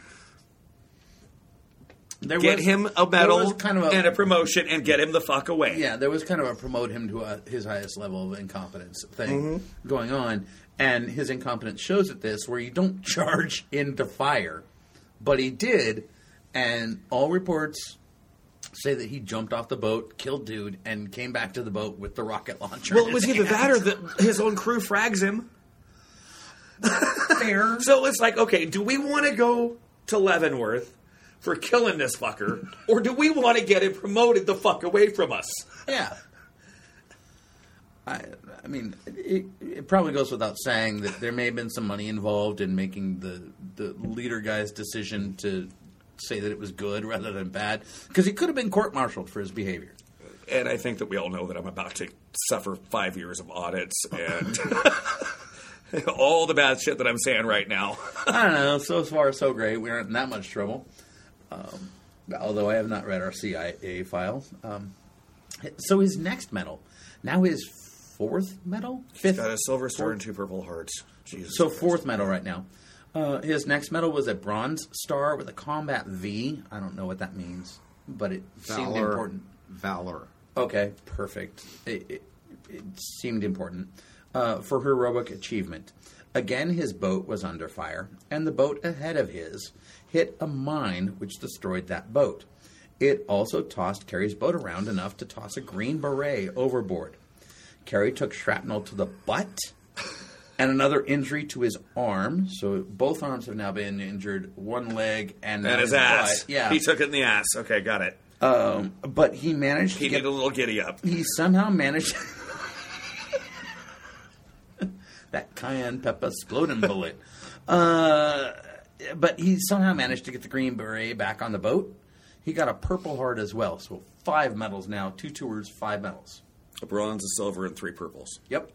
There Get was- him a there medal was kind of a, and a promotion and get him the fuck away. Yeah, there was kind of a promote him to a, his highest level of incompetence thing Mm-hmm. going on. And his incompetence shows at this, where you don't charge into fire. But he did, and all reports say that he jumped off the boat, killed dude, and came back to the boat with the rocket launcher. Well, in it was his either that hand. or that his own crew frags him. Fair. So it's like, okay, do we want to go to Leavenworth for killing this fucker, or do we want to get him promoted the fuck away from us? Yeah. I, I mean, it, it probably goes without saying that there may have been some money involved in making the, the leader guy's decision to say that it was good rather than bad, because he could have been court-martialed for his behavior. And I think that we all know that I'm about to suffer five years of audits and all the bad shit that I'm saying right now. I don't know. So far, so great. We aren't in that much trouble. Um, although I have not read our C I A file. Um, so his next medal, now his fourth medal? Fifth? Got a silver star and two purple hearts. Jesus So Christ. fourth medal right now. Uh, his next medal was a bronze star with a combat V. I don't know what that means, but it seemed Valor. important. Valor. Okay, perfect. It, it, it seemed important uh, for heroic achievement. Again, his boat was under fire, and the boat ahead of his hit a mine which destroyed that boat. It also tossed Kerry's boat around enough to toss a Green Beret overboard. Kerry took shrapnel to the butt and another injury to his arm. So both arms have now been injured, one leg and, And now his ass. butt. Yeah. He took it in the ass. Okay, got it. Um, but he managed He to get... needed a little giddy up. He somehow managed... that cayenne pepper exploding bullet. Uh, but he somehow managed to get the Green Beret back on the boat. He got a Purple Heart as well. So five medals now. Two tours, five medals. A bronze, a silver, and three purples. Yep.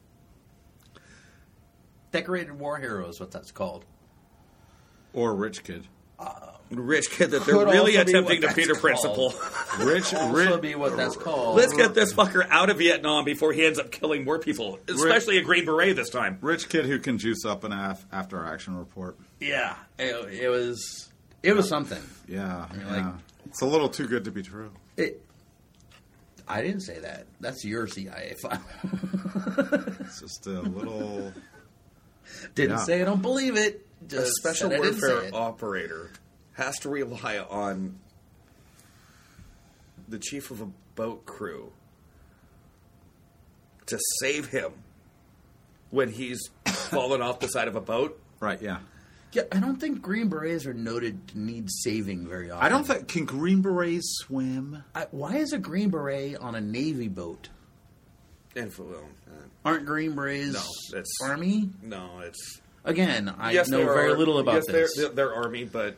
Decorated War Hero is what that's called. Or Rich Kid. Rich kid that they're Could really also be attempting what to Peter that's Principle. called. Rich, Also Rich, be what that's called. Let's get this fucker out of Vietnam before he ends up killing more people, especially a Green Beret this time. Rich Kid who can juice up an af- after action report. Yeah, it, it was it was something. Yeah, mean, yeah. like- It's a little too good to be true. It, I didn't say that. That's your C I A file. It's just a little. Didn't Yeah. say I don't believe it. A Just special said I didn't say warfare it. operator has to rely on the chief of a boat crew to save him when he's fallen off the side of a boat. Right, yeah. Yeah, I don't think Green Berets are noted to need saving very often. I don't think. Can Green Berets swim? I, why is a Green Beret on a Navy boat? Info. Uh, Aren't Green Berets No, it's- Army? no, it's Again, I yes, know there very are- little about yes, this. They're, they're Army, but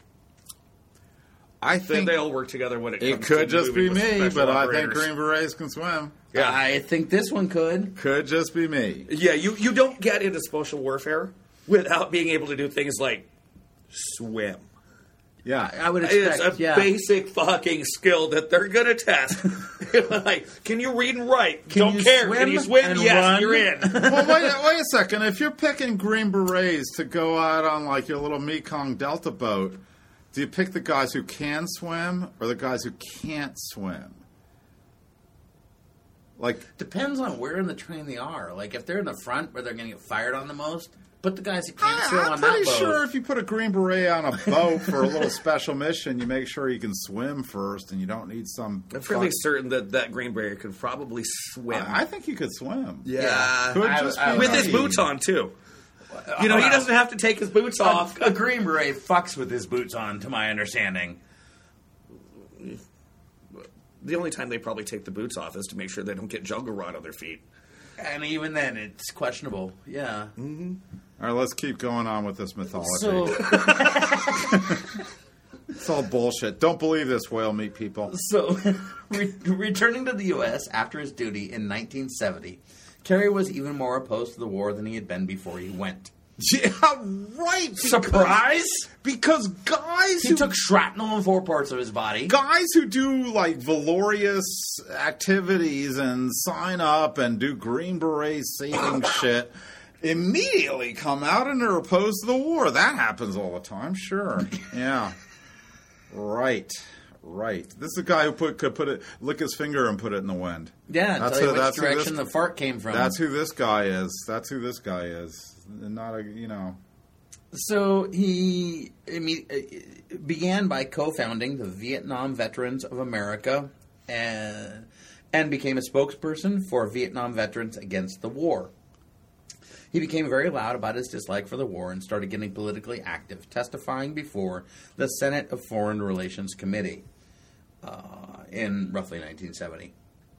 I they, think they all work together when it comes it could to just be moving with me, special but I operators. think Green Berets can swim. Yeah. I think this one could. Could just be me. Yeah, you, you don't get into special warfare without being able to do things like swim. Yeah. I would expect, It's a yeah. basic fucking skill that they're going to test. Like, can you read and write? Can don't you care. swim Can you swim? and Yes, run? you're in. Well, wait, wait a second. If you're picking Green Berets to go out on like your little Mekong Delta boat, do you pick the guys who can swim or the guys who can't swim? Like, Depends on where in the train they are. Like, if they're in the front where they're going to get fired on the most, put the guys who can't sail I, I'm on that pretty boat. sure if you put a Green Beret on a boat for a little special mission, you make sure you can swim first and you don't need some... I'm fairly fuck- certain that that Green Beret could probably swim. I, I think you could swim. yeah. Could I- just I- be With his me. boots on, too. You know, he doesn't have to take his boots off. A, a Green Beret fucks with his boots on, to my understanding. The only time they probably take the boots off is to make sure they don't get jungle rot on their feet. And even then, it's questionable. Yeah. All right, let's keep going on with this mythology. So, It's all bullshit. Don't believe this, whale meat people. so re- returning to the U S after his duty in nineteen seventy, Kerry was even more opposed to the war than he had been before he went. Yeah, right. because- Surprise! Because guys He who took shrapnel in four parts of his body. guys who do like valorous activities and sign up and do Green Beret saving shit immediately come out and are opposed to the war. That happens all the time, sure. Yeah. Right. Right. This is a guy who put could put it lick his finger and put it in the wind. Yeah, That's tell you who- which that's who this- direction the fart came from. That's who this guy is. That's who this guy is. Not a, you know. So he imme- uh, began by co-founding the Vietnam Veterans of America and, and became a spokesperson for Vietnam veterans against the war. He became very loud about his dislike for the war and started getting politically active, testifying before the Senate of Foreign Relations Committee uh, in roughly nineteen seventy.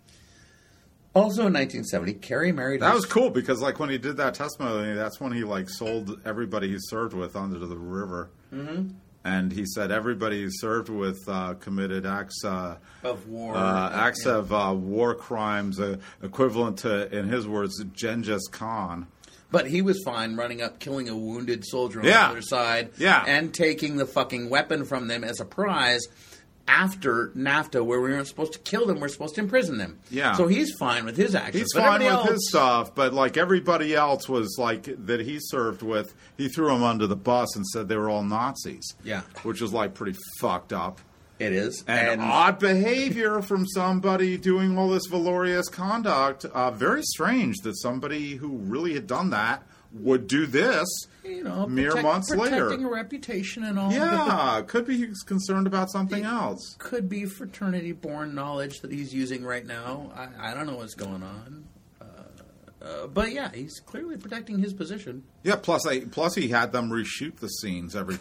Also in nineteen seventy, Kerry married... That his- was cool because, like, when he did that testimony, that's when he like sold everybody he served with onto the river. Mm-hmm. And he said everybody he served with uh, committed acts uh, of war. uh, acts yeah. of uh, war crimes uh, equivalent to, in his words, Genghis Khan. But he was fine running up, killing a wounded soldier on Yeah. the other side, Yeah. and taking the fucking weapon from them as a prize after NAFTA, where we weren't supposed to kill them, we're supposed to imprison them. Yeah. So he's fine with his actions. He's but fine with everybody his stuff, but like everybody else was like that he served with, he threw them under the bus and said they were all Nazis. Yeah. Which was like pretty fucked up. It is. And, odd behavior from somebody doing all this valorous conduct. Uh, very strange that somebody who really had done that would do this you know, mere protect- months later. protecting a reputation and all. Yeah, could be he's concerned about something else. Could be fraternity-born knowledge that he's using right now. I, I don't know what's going on. Uh, uh, but yeah, he's clearly protecting his position. Yeah, plus I, plus he had them reshoot the scenes every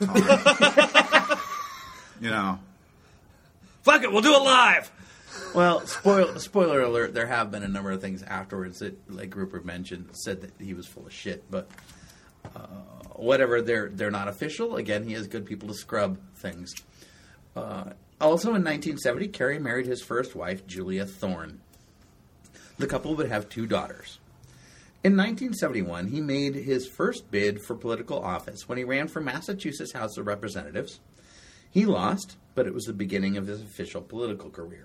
time. You know. Fuck it, we'll do it live. Well, spoil, spoiler alert, there have been a number of things afterwards that, like Rupert mentioned, said that he was full of shit. But uh, whatever, they're they're not official. Again, he has good people to scrub things. Uh, also in nineteen seventy, Kerry married his first wife, Julia Thorne. The couple would have two daughters. In nineteen seventy-one, he made his first bid for political office when he ran for Massachusetts House of Representatives. He lost, but it was the beginning of his official political career.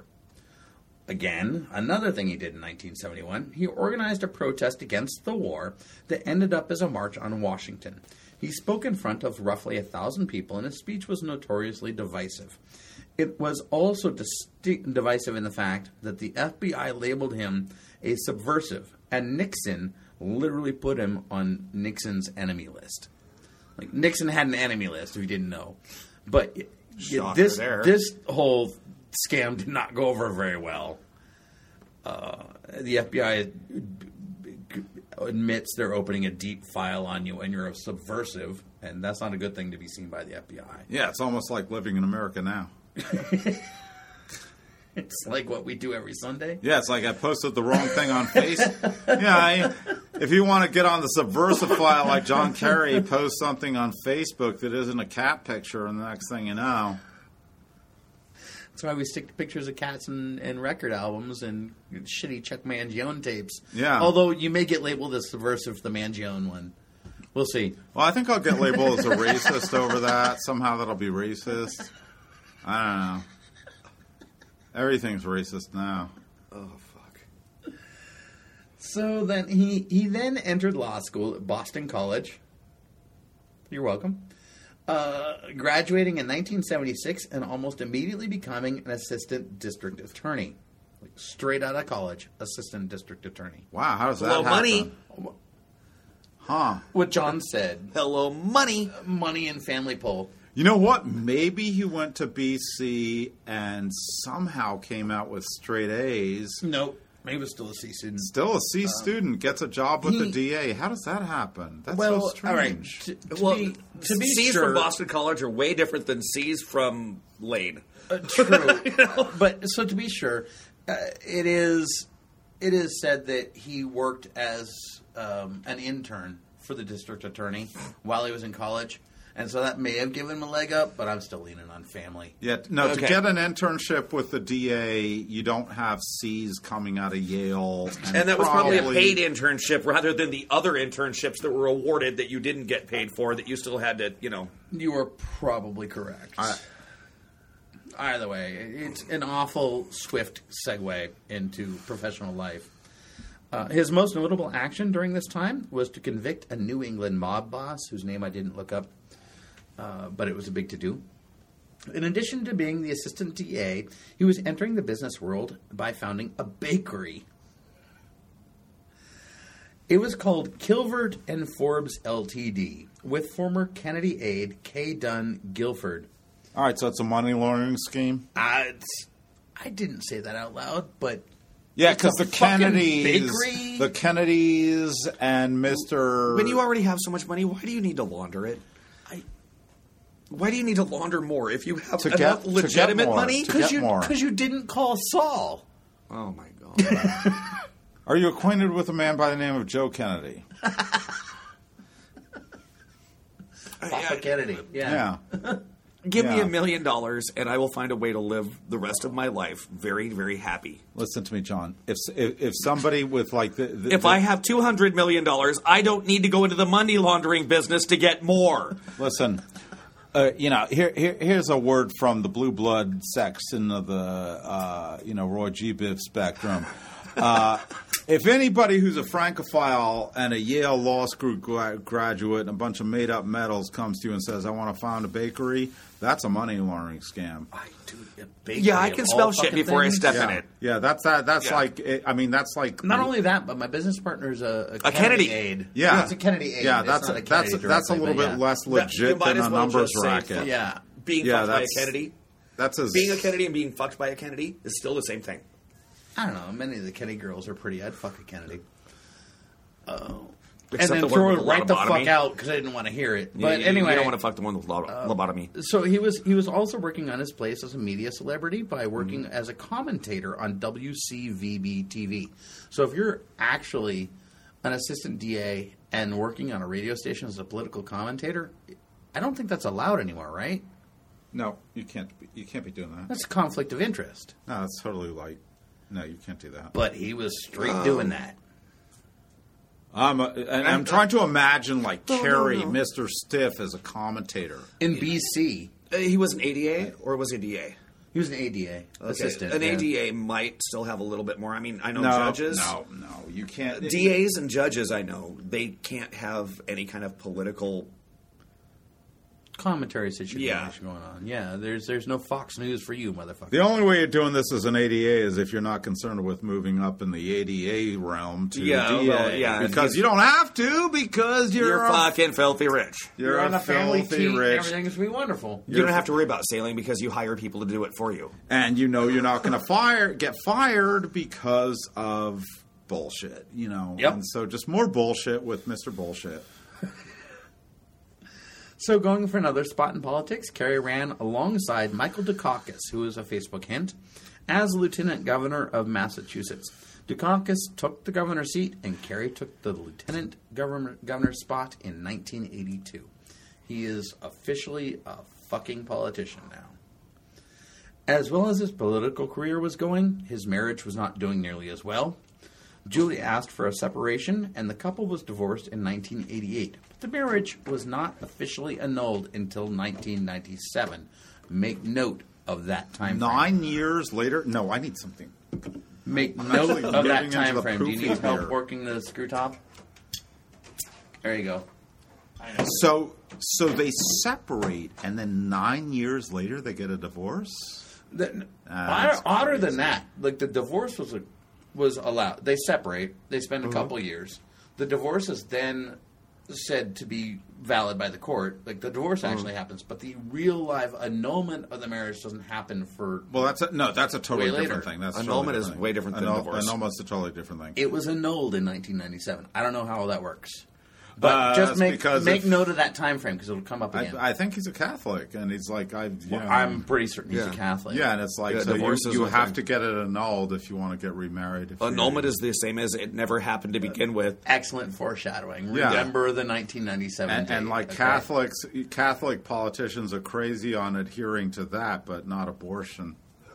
Again, another thing he did in nineteen seventy-one, he organized a protest against the war that ended up as a march on Washington. He spoke in front of roughly a thousand people, and his speech was notoriously divisive. It was also disti- divisive in the fact that the F B I labeled him a subversive, and Nixon literally put him on Nixon's enemy list. Like, Nixon had an enemy list, if you didn't know. But y- y- Shocker this there. this whole scam did not go over very well. Uh, the F B I admits they're opening a deep file on you and you're a subversive, and that's not a good thing to be seen by the F B I. Yeah, it's almost like living in America now. It's Like what we do every Sunday? Yeah, it's like I posted the wrong thing on Facebook. Yeah, I, if you want to get on the subversive file like John Kerry, post something on Facebook that isn't a cat picture, and the next thing you know. That's why we stick pictures of cats in, in record albums and shitty Chuck Mangione tapes. Yeah. Although you may get labeled as subversive, the Mangione one. We'll see. Well, I think I'll get labeled as a racist over that. Somehow that'll be racist. I don't know. Everything's racist now. Oh, fuck. So then he, he then entered law school at Boston College. You're welcome. Uh, graduating in nineteen seventy-six and almost immediately becoming an assistant district attorney. Like straight out of college, assistant district attorney. Wow, how does that Hello, happen? money. Huh. What John said. Hello, money. Money and family pull. You know what? Maybe he went to B C and somehow came out with straight A's. Nope. He was still a C student. Still a C student gets a job with he- the D A. How does that happen? That's Well, so strange. all right. To, to Well, be, to be C's sure, from Boston College are way different than C's from Lane. Uh, true. But so to be sure, uh, it is it is said that he worked as um, an intern for the district attorney while he was in college, and so that may have given him a leg up. But I'm still leaning on family. Yeah, no, Okay. to get an internship with the D A, you don't have C's coming out of Yale. And, And that was probably a paid internship rather than the other internships that were awarded that you didn't get paid for that you still had to, you know. You are probably correct. I- Either way, it's an awful swift segue into professional life. Uh, his most notable action during this time was to convict a New England mob boss, whose name I didn't look up, uh, but it was a big to-do. In addition to being the assistant D A, he was entering the business world by founding a bakery. It was called Kilvert and Forbes L T D, with former Kennedy aide K. Dunn Guilford. All right, so it's a money laundering scheme? Uh, it's, I didn't say that out loud, but Yeah, It's because a the fucking Kennedys, bakery? the Kennedys and Mister When you already have so much money, why do you need to launder it? I, Why do you need to launder more if you have To enough get- to get legitimate more. money? To because get you more. because you didn't call Saul. Oh my god! Are you acquainted with a man by the name of Joe Kennedy? Papa Kennedy. Yeah. Yeah. Give me Yeah. a million dollars, and I will find a way to live the rest of my life very, very happy. Listen to me, John. If if, if somebody with like the, the If the- I have two hundred million dollars, I don't need to go into the money laundering business to get more. listen, uh, you know, here, here here's a word from the blue blood section of the uh, you know Roy G. Biv spectrum. Uh, if anybody who's a Francophile and a Yale Law School gra- graduate and a bunch of made up medals comes to you and says, "I want to found a bakery," that's a money laundering scam. I do a bakery Yeah, I of can all spell shit fucking before I things. step in Yeah, it. yeah, that's that. That's Yeah. like, I mean, that's like Not only that, but my business partner's a, a, A Kennedy. aide. Yeah, it's a Kennedy aide. Yeah, It's that's not a, a that's Kennedy that's a directly, little but bit yeah. less You legit might than as a well numbers just say racket. fuck- Yeah. Being Yeah, fucked by a that's- Kennedy, That's as being a Kennedy and being fucked by a Kennedy is still the same thing. I don't know. Many of the Kennedy girls are pretty. I'd fuck a Kennedy. Oh. And Except then the one throw with it the right the lobotomy. fuck out because I didn't want to hear it. But you, anyway, you don't want to fuck the one with lo- lobotomy. So he was he was also working on his place as a media celebrity by working mm-hmm. as a commentator on W C V B T V. So if you're actually an assistant D A and working on a radio station as a political commentator, I don't think that's allowed anymore, right? no, you can't. Be, you can't be doing that. That's a conflict of interest. No, that's totally like. No, you can't do that. But he was straight doing that. I'm, a, and I'm trying to imagine like No, no, Kerry, no. Mister Stiff as a commentator. In B C, Uh, he was an A D A or was he a D A? he was an A D A assistant. An yeah. A D A might still have a little bit more. I mean, I know No, judges. no, no, you can't. D As and judges, I know, they can't have any kind of political. commentary situation Yeah. going on. Yeah, there's there's no Fox News for you, motherfucker. The only way you're doing this as an A D A is if you're not concerned with moving up in the A D A realm to Yeah, D A. well, yeah, because he's- you don't have to because you're, You're a, fucking filthy rich. you're, You're a on a family filthy team. rich, Everything's gonna be wonderful. You don't have to worry about sailing because you hire people to do it for you. and you know you're not going to fire get fired because of bullshit. You know, Yep. and so just more bullshit with Mister Bullshit. So going for another spot in politics, Kerry ran alongside Michael Dukakis, who was a Facebook hint, as lieutenant governor of Massachusetts. Dukakis took the governor's seat, and Kerry took the lieutenant governor, governor's spot in nineteen eighty-two. He is officially a fucking politician now. As well as his political career was going, his marriage was not doing nearly as well. Julie asked for a separation, and the couple was divorced in nineteen eighty-eight. But the marriage was not officially annulled until nineteen ninety-seven. Make note of that time frame. Nine years later? No, I need something. Make I'm note actually of that getting into time the frame. Do you poofy need help here. working the screw top? There you go. I know. So, so they separate, and then nine years later they get a divorce? The, Ah, that's odder, odder crazy. than that, like the divorce was a, was allowed. They separate. They spend a couple years. The divorce is then said to be valid by the court. Like the divorce actually happens, but the real live annulment of the marriage doesn't happen for. Well, that's a, no, that's a totally Way different later. thing. That's a Annulment totally is different way thing. different than Annul- divorce. Annulment's a totally different thing. It was annulled in nineteen ninety-seven. I don't know how that works, but Uh, just that's make because make if- note of that time frame because it'll come up again. I, I think he's a Catholic, and he's like, I, you Well, know, I'm pretty certain he's Yeah. a Catholic. yeah, and it's like Yeah, so you, divorce is you a have thing. to get it annulled if you want to get remarried. If Annulment you- is the same as it never happened to begin with. Excellent foreshadowing. Yeah. Remember the nineteen ninety-seven and, date, and like okay? Catholics, Catholic politicians are crazy on adhering to that, but not abortion.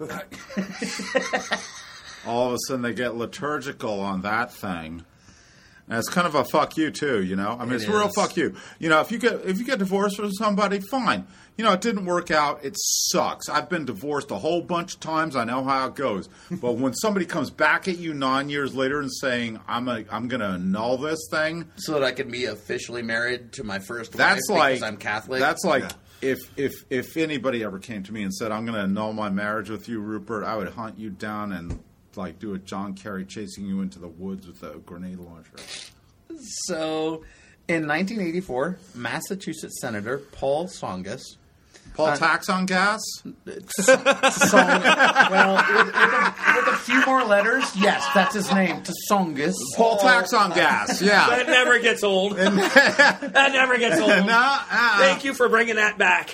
All of a sudden, they get liturgical on that thing. And it's kind of a fuck you too, you know. I mean, It it's a real is. fuck you. You know, if you get if you get divorced from somebody, fine. You know, it didn't work out. It sucks. I've been divorced a whole bunch of times. I know how it goes. But when somebody comes back at you nine years later and saying, "I'm a, I'm going to annul this thing," So that I could be officially married to my first that's wife like because I'm Catholic. That's like Yeah. if if if anybody ever came to me and said, "I'm going to annul my marriage with you, Rupert," I would hunt you down and like do a John Kerry chasing you into the woods with a grenade launcher. So, in nineteen eighty-four, Massachusetts Senator Paul Tsongas, Paul Uh, tax on gas. Song, well, with, with, a, with a few more letters, yes, that's his name, Tsongas. Paul tax on gas. That Yeah. never gets old. that never gets old. No, uh, Thank you for bringing that back.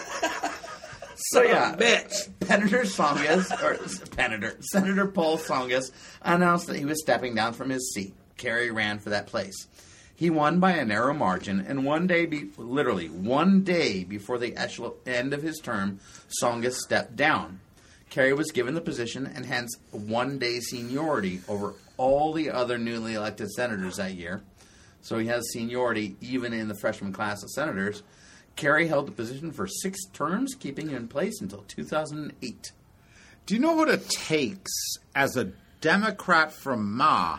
So yeah, bitch. Senator Tsongas, or Senator Senator Paul Tsongas, announced that he was stepping down from his seat. Kerry ran for that place. He won by a narrow margin, and one day, be, literally one day before the echelon- end of his term, Tsongas stepped down. Kerry was given the position and hence one-day seniority over all the other newly elected senators that year. So he has seniority even in the freshman class of senators. Kerry held the position for six terms, keeping him in place until two thousand eight. do you know what it takes as a Democrat from Ma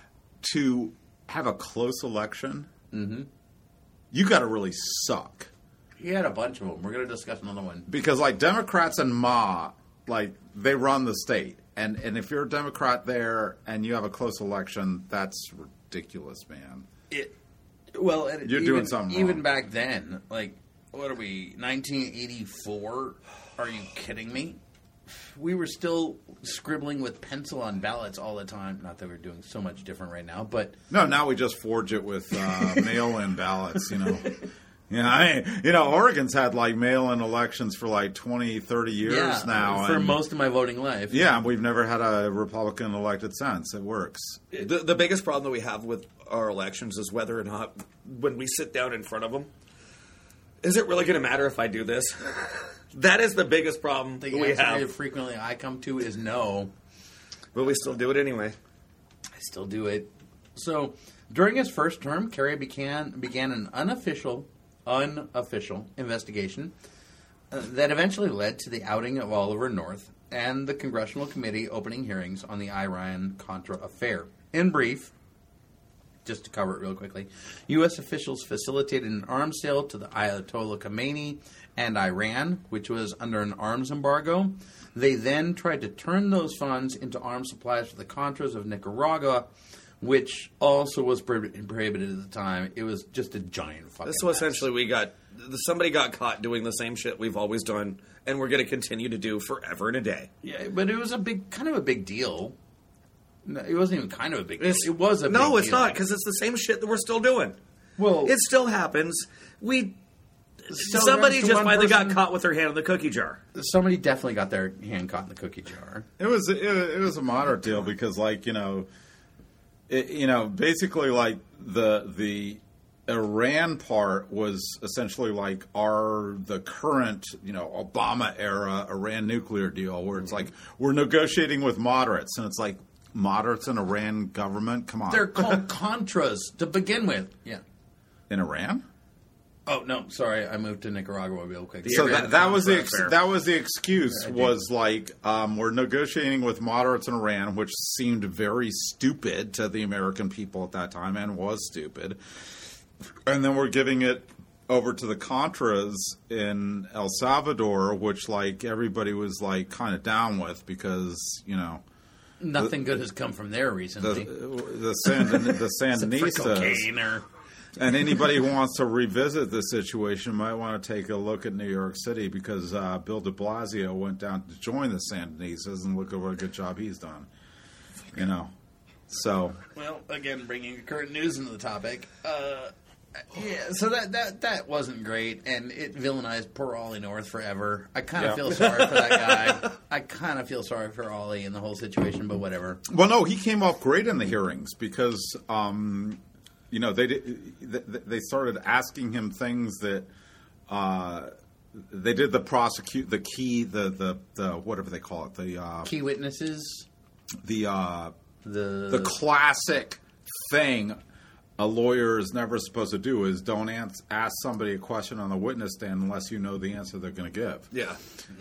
to have a close election? Mm-hmm. You got to really suck. He had a bunch of them. We're going to discuss another one. Because like Democrats and Ma, like they run the state, and and if you're a Democrat there and you have a close election, that's ridiculous, man. It, well, and You're even, doing something even wrong. back then. Like, what are we? nineteen eighty-four? Are you kidding me? We were still scribbling with pencil on ballots all the time. Not that we're doing so much different right now, but No, now we just forge it with uh, mail-in ballots, you know. Yeah, I mean, you know, Oregon's had like mail-in elections for like twenty, thirty years yeah, now. for and- most of my voting life. Yeah, we've never had a Republican elected since. It works. The, the biggest problem that we have with our elections is whether or not, when we sit down in front of them, is it really going to matter if I do this? That is the biggest problem The that we answer have. frequently I come to is no. But we still do it anyway. I still do it. So, during his first term, Kerry began began an unofficial, unofficial investigation uh, that eventually led to the outing of Oliver North and the Congressional Committee opening hearings on the Iran-Contra affair. In brief, just to cover it real quickly, U S officials facilitated an arms sale to the Ayatollah Khomeini and Iran, which was under an arms embargo. They then tried to turn those funds into arms supplies for the Contras of Nicaragua, which also was prohib- prohibited at the time. It was just a giant fucking So mess. essentially, we got somebody got caught doing the same shit we've always done, and we're going to continue to do forever and a day. Yeah, but it was a big, kind of a big deal. No, it wasn't even kind of a big deal. It's- It was a big no, it's deal. not, because it's the same shit that we're still doing. Well, It still happens. We So somebody there's just one finally person- got caught with their hand in the cookie jar. Somebody definitely got their hand caught in the cookie jar. It was it, it was a moderate deal because, like, you know, it, you know, basically, like the the Iran part was essentially like our the current, you know, Obama era Iran nuclear deal, where it's like we're negotiating with moderates, and it's like moderates in Iran government. Come on, They're called Contras to begin with. Yeah. in Iran. Oh no, sorry, I moved to Nicaragua real quick. The So Iran that, that was the Contra ex- affair. that was the excuse I did. was like um, we're negotiating with moderates in Iran, which seemed very stupid to the American people at that time and was stupid. And then we're giving it over to the Contras in El Salvador, which like everybody was like kind of down with because you know Nothing good has come from there the recently. the Sand, the For Sandinistas. cocaine or And anybody who wants to revisit this situation might want to take a look at New York City because uh, Bill de Blasio went down to join the Sandinistas and look at what a good job he's done. You know, so well, again, bringing current news into the topic. Uh, yeah, so that, that that wasn't great, and it villainized poor Ollie North forever. I kind of Yeah. feel sorry for that guy. I kind of feel sorry for Ollie and the whole situation, but whatever. well, no, he came off great in the hearings because um, you know they did, they started asking him things that. Uh, they did the prosecute the key the, the, the whatever they call it the uh, Key witnesses, the uh, the the classic thing a lawyer is never supposed to do is don't ans- ask somebody a question on the witness stand unless you know the answer they're going to give. Yeah.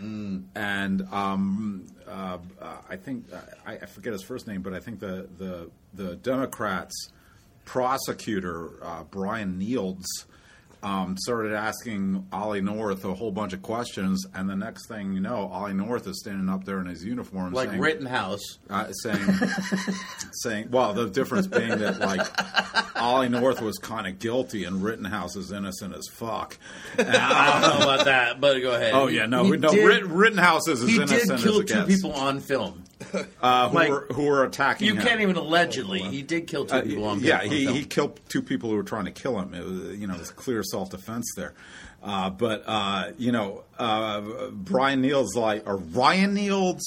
And um, uh, I think I, I forget his first name, but I think the the, the Democrats prosecutor uh, Brian Nields um, started asking Ollie North a whole bunch of questions, and the next thing you know, Ollie North is standing up there in his uniform, like saying, Rittenhouse. uh, saying, saying, well, the difference being that like Ollie North was kind of guilty and Rittenhouse is innocent as fuck. And, I don't know about that, but go ahead. oh yeah, no, He no, did- Rit- Rittenhouse is as He innocent did kill as it two gets. people on film. uh, who like- were who were attacking You him. can't even allegedly. He did kill two Uh, people on yeah, film. he, on he film. killed two people who were trying to kill him. It was, you know, it was clear self-defense there. Uh, but, uh, you know, uh, Brian Nields, like, or Ryan Nields,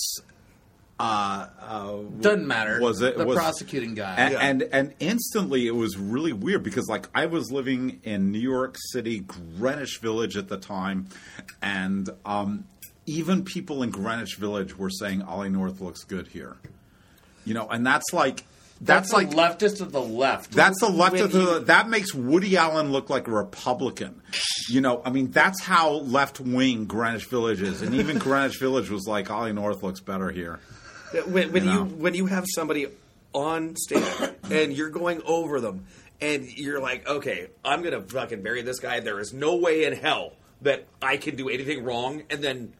uh, uh, Doesn't matter. Was it the was, prosecuting guy? And, Yeah. and and instantly it was really weird because like I was living in New York City, Greenwich Village at the time, and um, even people in Greenwich Village were saying Ollie North looks good here. You know, and that's like that's, That's, like the leftist of the left. that's the left When of the you- that makes Woody Allen look like a Republican. You know, I mean that's how left wing Greenwich Village is, and even Greenwich Village was like Ollie North looks better here. When, when You you, know. when you have somebody on stage and you're going over them and you're like, okay, I'm gonna fucking bury this guy. There is no way in hell that I can do anything wrong, and then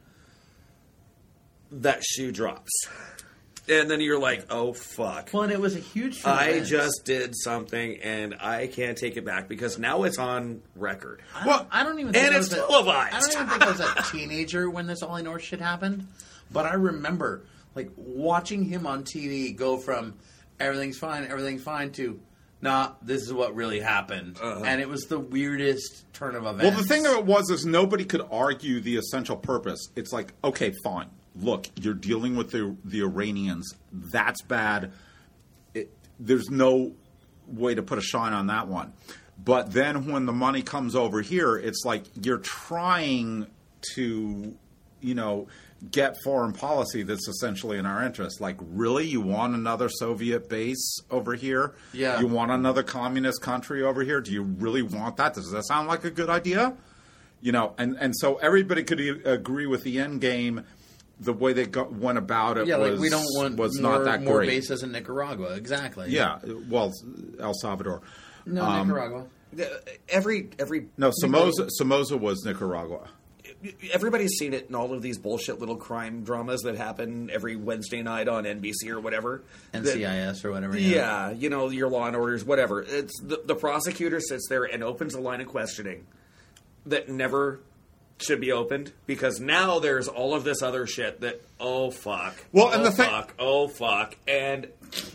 that shoe drops, and then you're like, oh fuck. Well, and it was a huge. I event. just did something and I can't take it back because now it's on record. I don't, Well, I don't even. Think and I it's was a- televised. I don't even think I was a teenager when this Ollie North shit happened, but I remember like watching him on T V go from everything's fine, everything's fine to nah, this is what really happened, Uh-huh. and it was the weirdest turn of events. Well, the thing of it was is nobody could argue the essential purpose. It's like, okay, fine. Look, you're dealing with the the Iranians. That's bad. It, there's no way to put a shine on that one. But then when the money comes over here, it's like you're trying to, you know, get foreign policy that's essentially in our interest. Like, really? You want another Soviet base over here? Yeah. You want another communist country over here? Do you really want that? Does that sound like a good idea? You know, and, and so everybody could e- agree with the end game. The way they got, went about it yeah, was, like we don't want was more, not that more great. bases in Nicaragua. Exactly. Yeah, well, El Salvador. No, Um, Nicaragua. Every every No, Somoza, Somoza was Nicaragua. everybody's seen it in all of these bullshit little crime dramas that happen every Wednesday night on N B C or whatever. N That- C I S or whatever. Yeah, you know, your Law and Orders, whatever. It's the, the prosecutor sits there and opens a line of questioning that never should be opened because now there's all of this other shit that oh fuck, Well, oh and the thing- fuck, oh fuck, and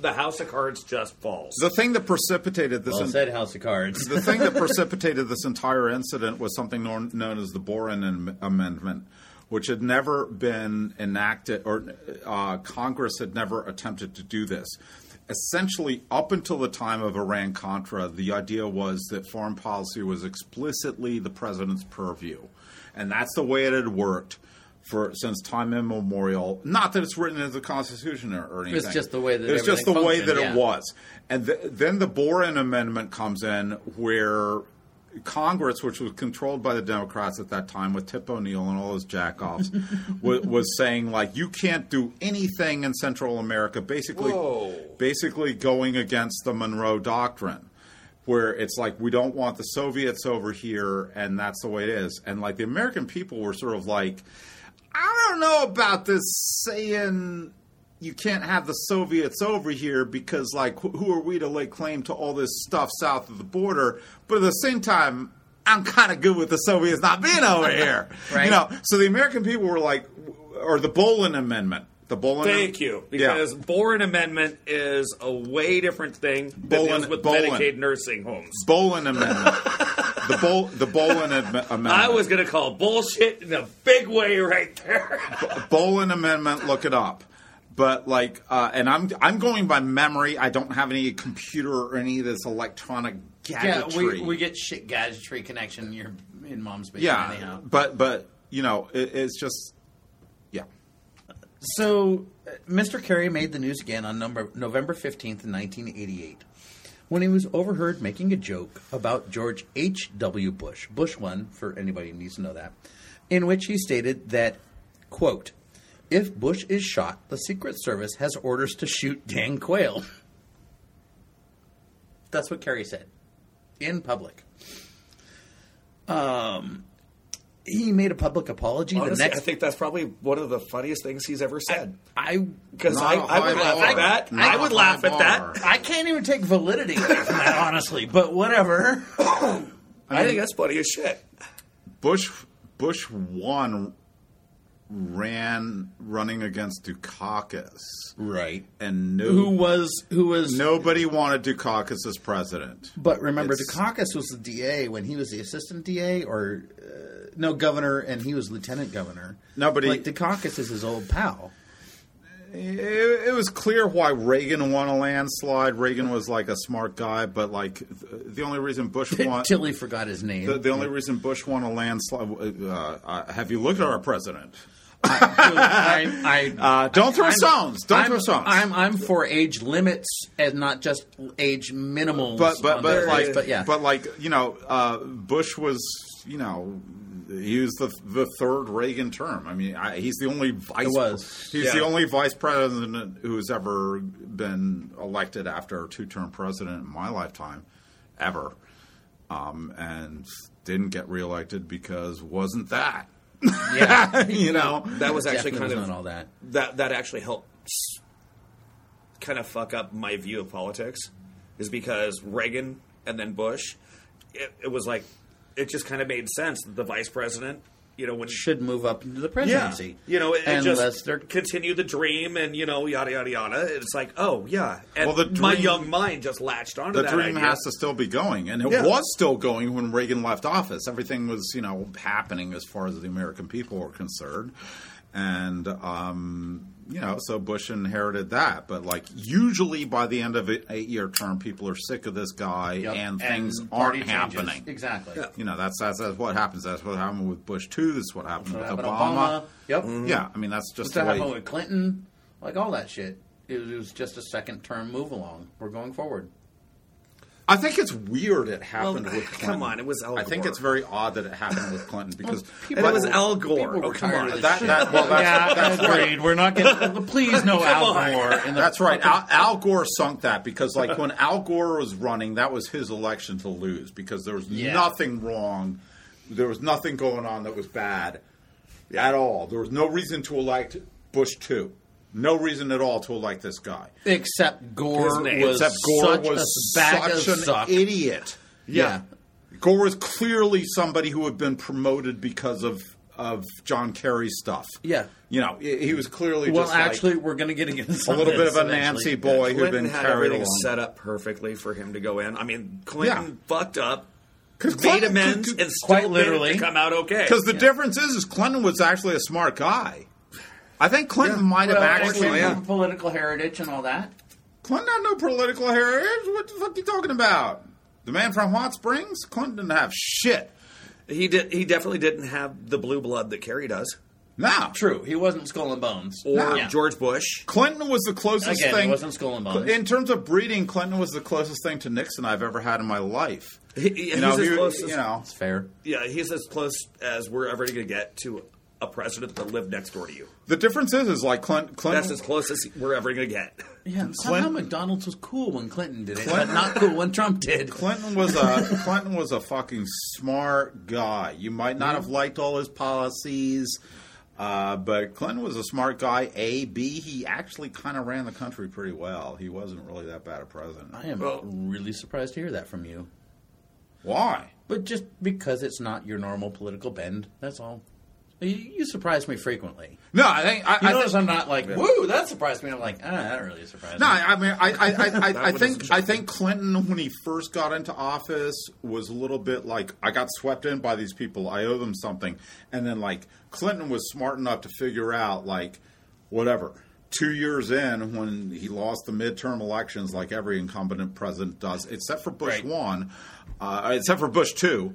the house of cards just falls. The thing that precipitated this... Well in- said, House of Cards. the thing that precipitated this entire incident was something known, known as the Boren am- Amendment, which had never been enacted, or uh, Congress had never attempted to do this. Essentially, up until the time of Iran-Contra, the idea was that foreign policy was explicitly the president's purview. And that's the way it had worked for since time immemorial. Not that it's written into the Constitution or, or anything. It's just the way that It's just the everything way that functioned, it yeah. was. And th- then the Boren Amendment comes in, where Congress, which was controlled by the Democrats at that time with Tip O'Neill and all those jackoffs, was, was saying, like, you can't do anything in Central America, basically, Whoa. basically going against the Monroe Doctrine, where it's like, we don't want the Soviets over here, and that's the way it is. And, like, the American people were sort of like, I don't know about this saying you can't have the Soviets over here because, like, wh- who are we to lay claim to all this stuff south of the border? But at the same time, I'm kind of good with the Soviets not being over here. Right. You know, so the American people were like, or the Bolen Amendment. The Bolen Thank you, because yeah. Boren Amendment is a way different thing that Bolen, deals with Bolen. Medicaid nursing homes. Bolen Amendment. the Bol, the Bolen Am- Amendment. I was going to call bullshit in a big way right there. Bolen Amendment, look it up. But like, uh, and I'm I'm going by memory. I don't have any computer or any of this electronic gadgetry. Yeah, we, we get shit gadgetry connection in your in mom's basement. Yeah, anyhow. but but you know, it, it's just yeah. So, uh, Mister Kerry made the news again on number, November fifteenth, nineteen eighty-eight, when he was overheard making a joke about George H W. Bush, Bush one, for anybody who needs to know that, in which he stated that, quote, if Bush is shot, the Secret Service has orders to shoot Dan Quayle. That's what Kerry said, in public. Um... He made a public apology. Honestly, the next, I think that's probably one of the funniest things he's ever said. I Because I, I would laugh at that. I would laugh at that. I can't even take validity away from that, honestly. But whatever. I, mean, I think that's funny as shit. Bush Bush one ran running against Dukakis, Right. and no, Who was who was nobody wanted Dukakis as president. But remember, It's- Dukakis was the D A when he was the assistant D A, or uh, no governor, and he was lieutenant governor. Nobody- like Dukakis is his old pal. It, it was clear why Reagan won a landslide. Reagan was like a smart guy, but like th- the only reason Bush won Till he forgot his name. the, the only reason Bush won a landslide. Uh, uh, have you looked at our president? I, I, Uh, don't throw I'm- stones. Don't I'm, throw stones. I'm I'm for age limits and not just age minimals. but but on but the- like but yeah. but like you know, uh, Bush was you know. He was the the third Reagan term. I mean, I, he's the only vice. It was. He's Yeah. the only vice president who's ever been elected after a two term president in my lifetime, ever, um, and didn't get reelected because wasn't that. yeah, you know, That was actually Definitely kind was of not all that. that that actually helped s- kind of fuck up my view of politics, is because Reagan and then Bush, it, it was like it just kind of made sense that the vice president, you know, when Should move up into the yeah, presidency. you know, it, it Unless just they're continue the dream and you know yada yada yada. It's like oh yeah, and Well, the my dream- young mind just latched onto the that dream idea. has to still be going, and it Yeah. was still going when Reagan left office. Everything was, you know, happening as far as the American people were concerned, and um, you know, so Bush inherited that. But like, usually by the end of an eight-year term, people are sick of this guy, Yep. and And things party aren't changes. happening. Exactly. Yeah. You know, that's, that's that's what happens. That's what happened with Bush two. That's what happened What with happened to Obama. Obama? Yep. Mm-hmm. Yeah, I mean, that's just What's the that way. happened with Clinton? Like all that shit. It was, it was just a second term move along. We're going forward. I think it's weird it happened Well, with come Clinton. on, it was Al I think Gore. it's very odd that it happened with Clinton because people- And it was Al People Gore. were Oh come tired on, of this that, shit. that, well, that's, yeah, that's right. agreed. We're not getting. Please, no Al Gore. In the That's right. Al, Al Gore sunk that because, like, when Al Gore was running, that was his election to lose because there was Yeah. nothing wrong. There was nothing going on that was bad at all. There was no reason to elect Bush two. No reason at all to elect this guy. Except Gore His name. was Except Gore such was a bag such of an suck. idiot. Yeah. Gore was clearly somebody who had been promoted because of of John Kerry's stuff. Yeah. You know, he, he was clearly Well, just actually, like we're going to get into a some little of bit this of a eventually. Nancy boy who'd Clinton been had carried everything along. set up perfectly for him to go in. I mean, Clinton Yeah. fucked up, made Clinton- amends, Clinton- and still quite did it literally. to come out okay. Because the difference is, is Clinton was actually a smart guy. I think Clinton Yeah. might have Well, actually. actually, yeah. political heritage and all that. Clinton had no political heritage. What the fuck are you talking about? The man from Hot Springs? Clinton didn't have shit. He did. He definitely didn't have the blue blood that Kerry does, No. True, he wasn't Skull and Bones. or No. Yeah. George Bush. Clinton was the closest Again, thing. he wasn't Skull and Bones. In terms of breeding, Clinton was the closest thing to Nixon I've ever had in my life. He, he- You know, he's as he- close as, you know, It's fair. yeah, he's as close as we're ever going to get to a president that lived next door to you. the difference is, is like Clinton. Clinton That's as close as we're ever going to get. Yeah, and somehow Clinton- McDonald's was cool when Clinton did it, Clinton- but not cool when Trump did. Clinton was a Clinton was a fucking smart guy. You might not have liked all his policies, uh, but Clinton was a smart guy. A, B, he actually kind of ran the country pretty well. He wasn't really that bad a president. I am Well- really surprised to hear that from you. Why? But just because it's not your normal political bend, that's all. You, you surprise me frequently. No, I think I, You I notice think, I'm not like, woo, that surprised me. I'm like, ah, that really surprised no, me. I mean, I, I, I, I, I one think doesn't I think Clinton, when he first got into office, was a little bit like, I got swept in by these people. I owe them something, and then like Clinton was smart enough to figure out like, whatever. Two years in, when he lost the midterm elections, like every incumbent president does, except for Bush Right. one, uh, except for Bush two,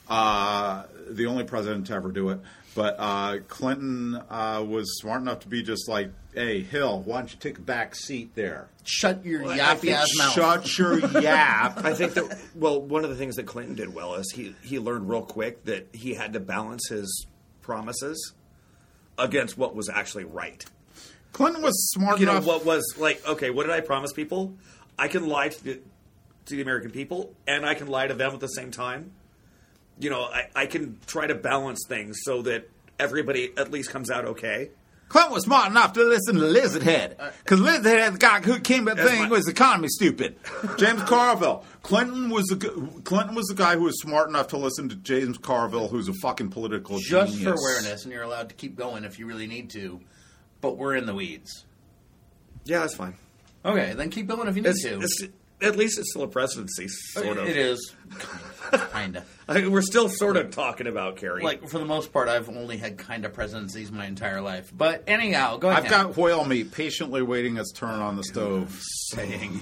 uh, the only president to ever do it. But uh, Clinton uh, was smart enough to be just like, hey, Hill, why don't you take a back seat there? Shut your Well, I yappy think ass mouth. Shut your yap. I think that, well, one of the things that Clinton did well is he, he learned real quick that he had to balance his promises against what was actually right. Clinton was smart You know, enough. what was like, okay, what did I promise people? I can lie to the, to the American people, and I can lie to them at the same time. You know, I, I can try to balance things so that everybody at least comes out okay. Clinton was smart enough to listen to Lizardhead. Because Lizardhead, the guy who came up That's thing my- was economy stupid. James Carville. Clinton was the gu- Clinton was the guy who was smart enough to listen to James Carville, who's a fucking political Just genius. for awareness, and you're allowed to keep going if you really need to. But we're in the weeds. Yeah, that's fine. Okay, then keep going if you need It's, to. it's, at least it's still a presidency, sort of. It is. Kind of. I mean, we're still sort of talking about Kerry. Like, for the most part, I've only had kind of presidencies my entire life. But anyhow, go ahead. I've got whale meat patiently waiting its turn on the stove. saying.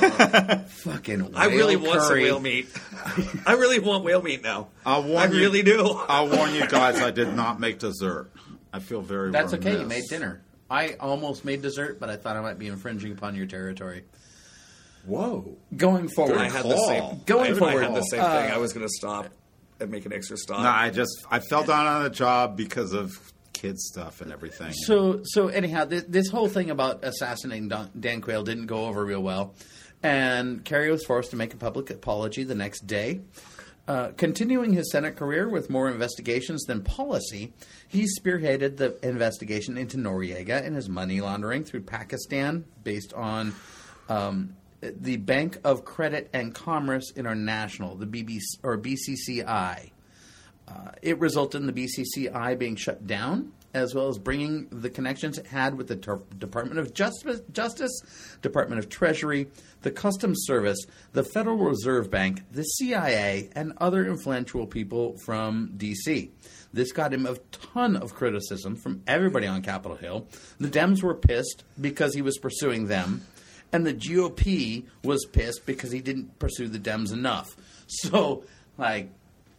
Fucking I really whale want some curry. whale meat. I really want whale meat now. I'll warn I you- really do. I'll warn you guys, I did not make dessert. I feel very That's okay. You remiss. made dinner. I almost made dessert, but I thought I might be infringing upon your territory. Whoa. Going forward, I had the call. same. Going I, I forward, had the same uh, thing. I was going to stop and make an extra stop. No, I just I fell down on the job because of kid stuff and everything. So, so anyhow, this, this whole thing about assassinating Don, Dan Quayle didn't go over real well, and Kerry was forced to make a public apology the next day. Uh, continuing his Senate career with more investigations than policy, he spearheaded the investigation into Noriega and his money laundering through Pakistan, based on um, the Bank of Credit and Commerce International, the B B C or B C C I. Uh, it resulted in the B C C I being shut down, as well as bringing the connections it had with the Ter- Department of Justice, Justice, Department of Treasury, the Customs Service, the Federal Reserve Bank, the C I A, and other influential people from D C. This got him a ton of criticism from everybody on Capitol Hill. The Dems were pissed because he was pursuing them, and the G O P was pissed because he didn't pursue the Dems enough. So, like,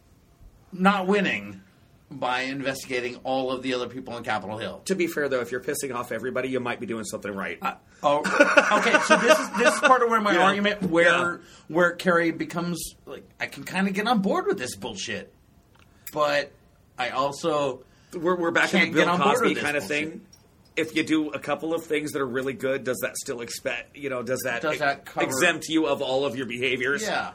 not winning by investigating all of the other people on Capitol Hill. To be fair, though, if you're pissing off everybody, you might be doing something right. Uh, oh, okay. So this is this is part of where my Yeah. argument, where Yeah. where Kerry becomes like, I can kind of get on board with this bullshit, but I also we're we're back in can't the Bill get on board Cosby with this kind of bullshit. thing. If you do a couple of things that are really good, does that still expect? You know, does that, Does that cover- exempt you of all of your behaviors? yeah.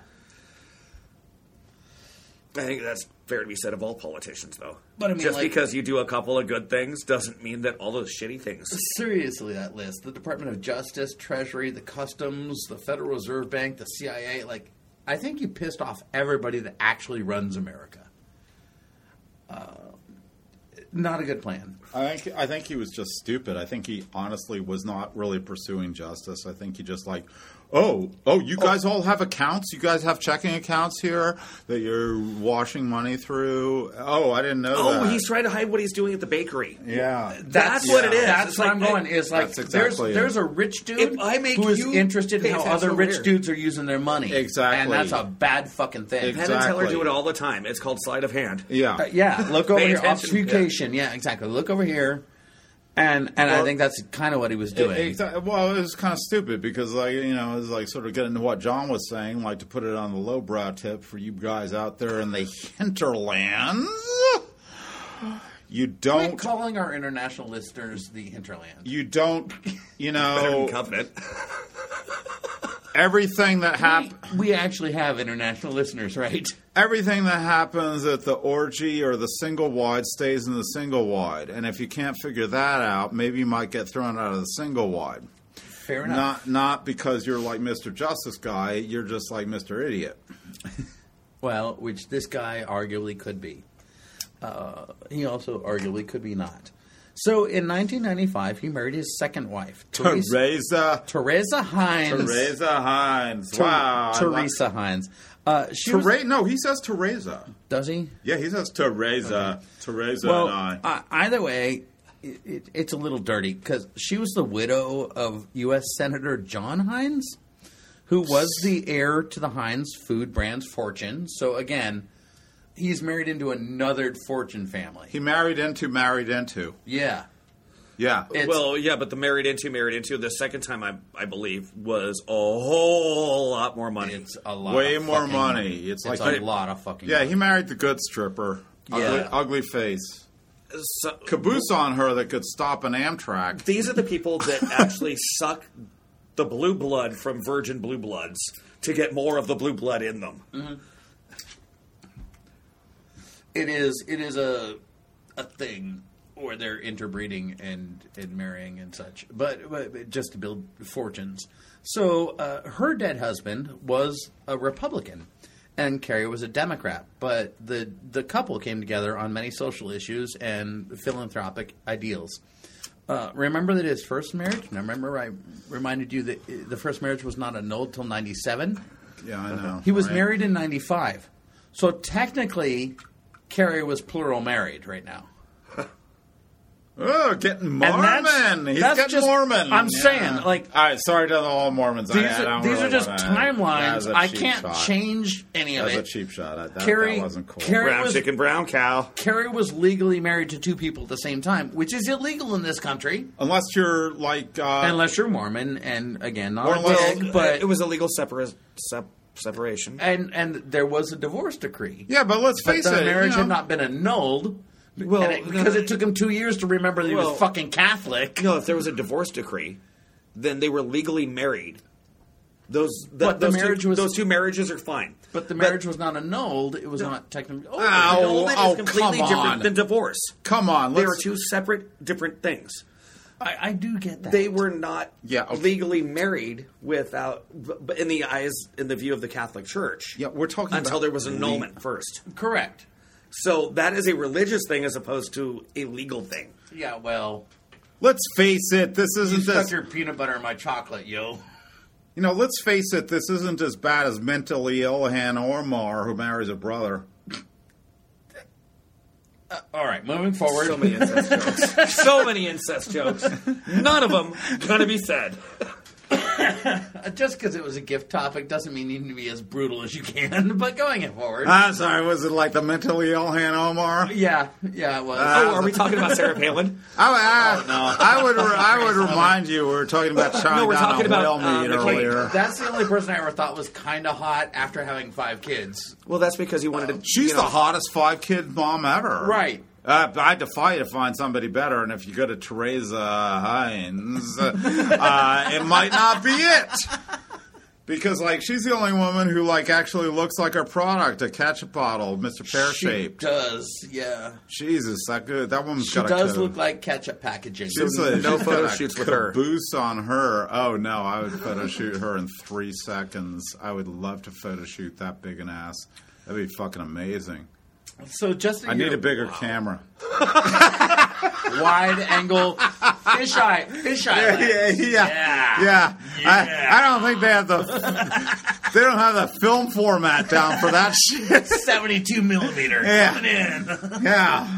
I think that's fair to be said of all politicians, though. But I mean, just like- because you do a couple of good things doesn't mean that all those shitty things. Seriously, that list: the Department of Justice, Treasury, the Customs, the Federal Reserve Bank, the C I A. Like, I think you pissed off everybody that actually runs America. Uh, Not a good plan. I think I think he was just stupid. I think he honestly was not really pursuing justice. I think he just like, oh, oh, you guys all have accounts? You guys have checking accounts here that you're washing money through? Oh, I didn't know Oh, that. he's trying to hide what he's doing at the bakery. Yeah. That's what it is. That's It's where like- I'm going. Is like That's exactly it. there's there's a rich dude If I make who is you interested in pay how attention other over rich here. dudes are using their money. Exactly. And that's a bad fucking thing. Exactly. Penn and Teller do it all the time. It's called sleight of hand. Yeah. Uh, yeah, look over Pay here. attention. Obfuscation. Yeah. exactly. Look over here. And and I Well, think that's kind of what he was doing. It- it- well, it was kind of stupid because, like, you know, it was like sort of getting to what John was saying, like to put it on the lowbrow tip for you guys out there in the hinterlands. You Quit don't, calling our international listeners the hinterland. you don't, you Better than know, Covenant. everything that happens. We, we actually have international listeners, right? Everything that happens at the orgy or the single wide stays in the single wide. And if you can't figure that out, maybe you might get thrown out of the single wide. Fair enough. Not not because you're like Mister Justice Guy, you're just like Mister Idiot. Well, which this guy arguably could be. Uh, he also arguably could be not. So in nineteen ninety-five, he married his second wife, Teresa, Teresa. Teresa Hines. Teresa Hines. Ter- Wow. I like- Teresa Hines. Uh, she was- Teresa. No, he says Teresa. does he? Yeah, he says Teresa. Teresa Well, and I. uh, either way, it, it, it's a little dirty because she was the widow of U S Senator John Hines, who was the heir to the Heinz food brand's fortune. So again, he's married into another fortune family. He married into, married into. Yeah. Yeah. It's- Well, yeah, but the married into, married into, the second time, I, I believe, was a whole lot more money. It's a lot Way of more fucking money. It's It's like- a lot of fucking Yeah, money. he married the good stripper. Ugly, Yeah. ugly face. So, Caboose on her that could stop an Amtrak. these are the people that actually suck the blue blood from virgin blue bloods to get more of the blue blood in them. It is it is a a thing where they're interbreeding and, and marrying and such, but, but just to build fortunes. So uh, her dead husband was a Republican, and Carrie was a Democrat. But the the couple came together on many social issues and philanthropic ideals. Uh, remember that his first marriage. Now remember, I reminded you that the first marriage was not annulled till ninety-seven. Yeah, I know. He was right? married in ninety-five. So technically, Carrie was plural married right now. Oh, getting And Mormon. that's- He's that's getting just- Mormon. I'm Yeah. saying, like- all right, sorry to all Mormons. These, I, I are, don't these really are just wanna- timelines. That was a I cheap can't shot. change any of That was a it. cheap shot. That, that, Carrie, that wasn't cool. Carrie Brown was, chicken, brown cow. Carrie was legally married to two people at the same time, which is illegal in this country, Unless you're like, uh, unless you're Mormon. And again, not Or a unless- dig, but it was a legal separa- sep- separation. and and there was a divorce decree. yeah, but let's But face the it, marriage you know, had not been annulled. Well, and it, because it took him two years to remember that he Well, was fucking Catholic. No, if there was a divorce decree, then they were legally married. Those th- But the those marriage two, was- those two marriages are fine. But the marriage was not annulled. It was not technically. Oh, Ow. Annulment is oh, completely come different on. than divorce. Come on, They let's, are two separate, different things. I, I do get that. They were not Yeah, okay. legally married without, but in the eyes, in the view of the Catholic Church. Yeah, we're talking until about there was le- annulment first. correct. So that is a religious thing as opposed to a legal thing. Yeah, well, Let's face it, this you isn't stuck this. your peanut butter in my chocolate, yo. You know, let's face it, this isn't as bad as mentally ill Han Ormar who marries a brother. Uh, all right, moving forward. So many incest jokes. So many incest jokes. None of them going to be said. Just because it was a gift topic doesn't mean you need to be as brutal as you can. But going it forward, I'm sorry, was it like the mentally ill Han Omar? yeah, yeah, it was. Uh, Oh, are we talking about Sarah Palin? I, I, I would I would remind you we were talking about chowing No, we're down talking on about, whale meat uh, McCain. earlier. That's the only person I ever thought was kind of hot after having five kids. Well, that's because he wanted to. She's you know, the hottest five kid mom ever. Right. Uh, I defy you to find somebody better, and if you go to Teresa Hines, uh, uh, it might not be it. Because, like, she's the only woman who, like, actually looks like her product, a ketchup bottle, Mister Pear She Shaped. does, yeah. Jesus, that good. That woman's She got a does co- look like ketchup packaging. She's a, no she's photo got a shoots with her. caboose on her. Oh no, I would photo shoot her in three seconds. I would love to photo shoot that big an ass. That'd be fucking amazing. So just a I need year- a bigger wow. camera. that wide angle fisheye, fisheye. Yeah, yeah, lens. yeah, yeah, yeah. Yeah. I, I don't think they have the they don't have the film format down for that shit. seventy-two millimeter Yeah. coming in. Yeah.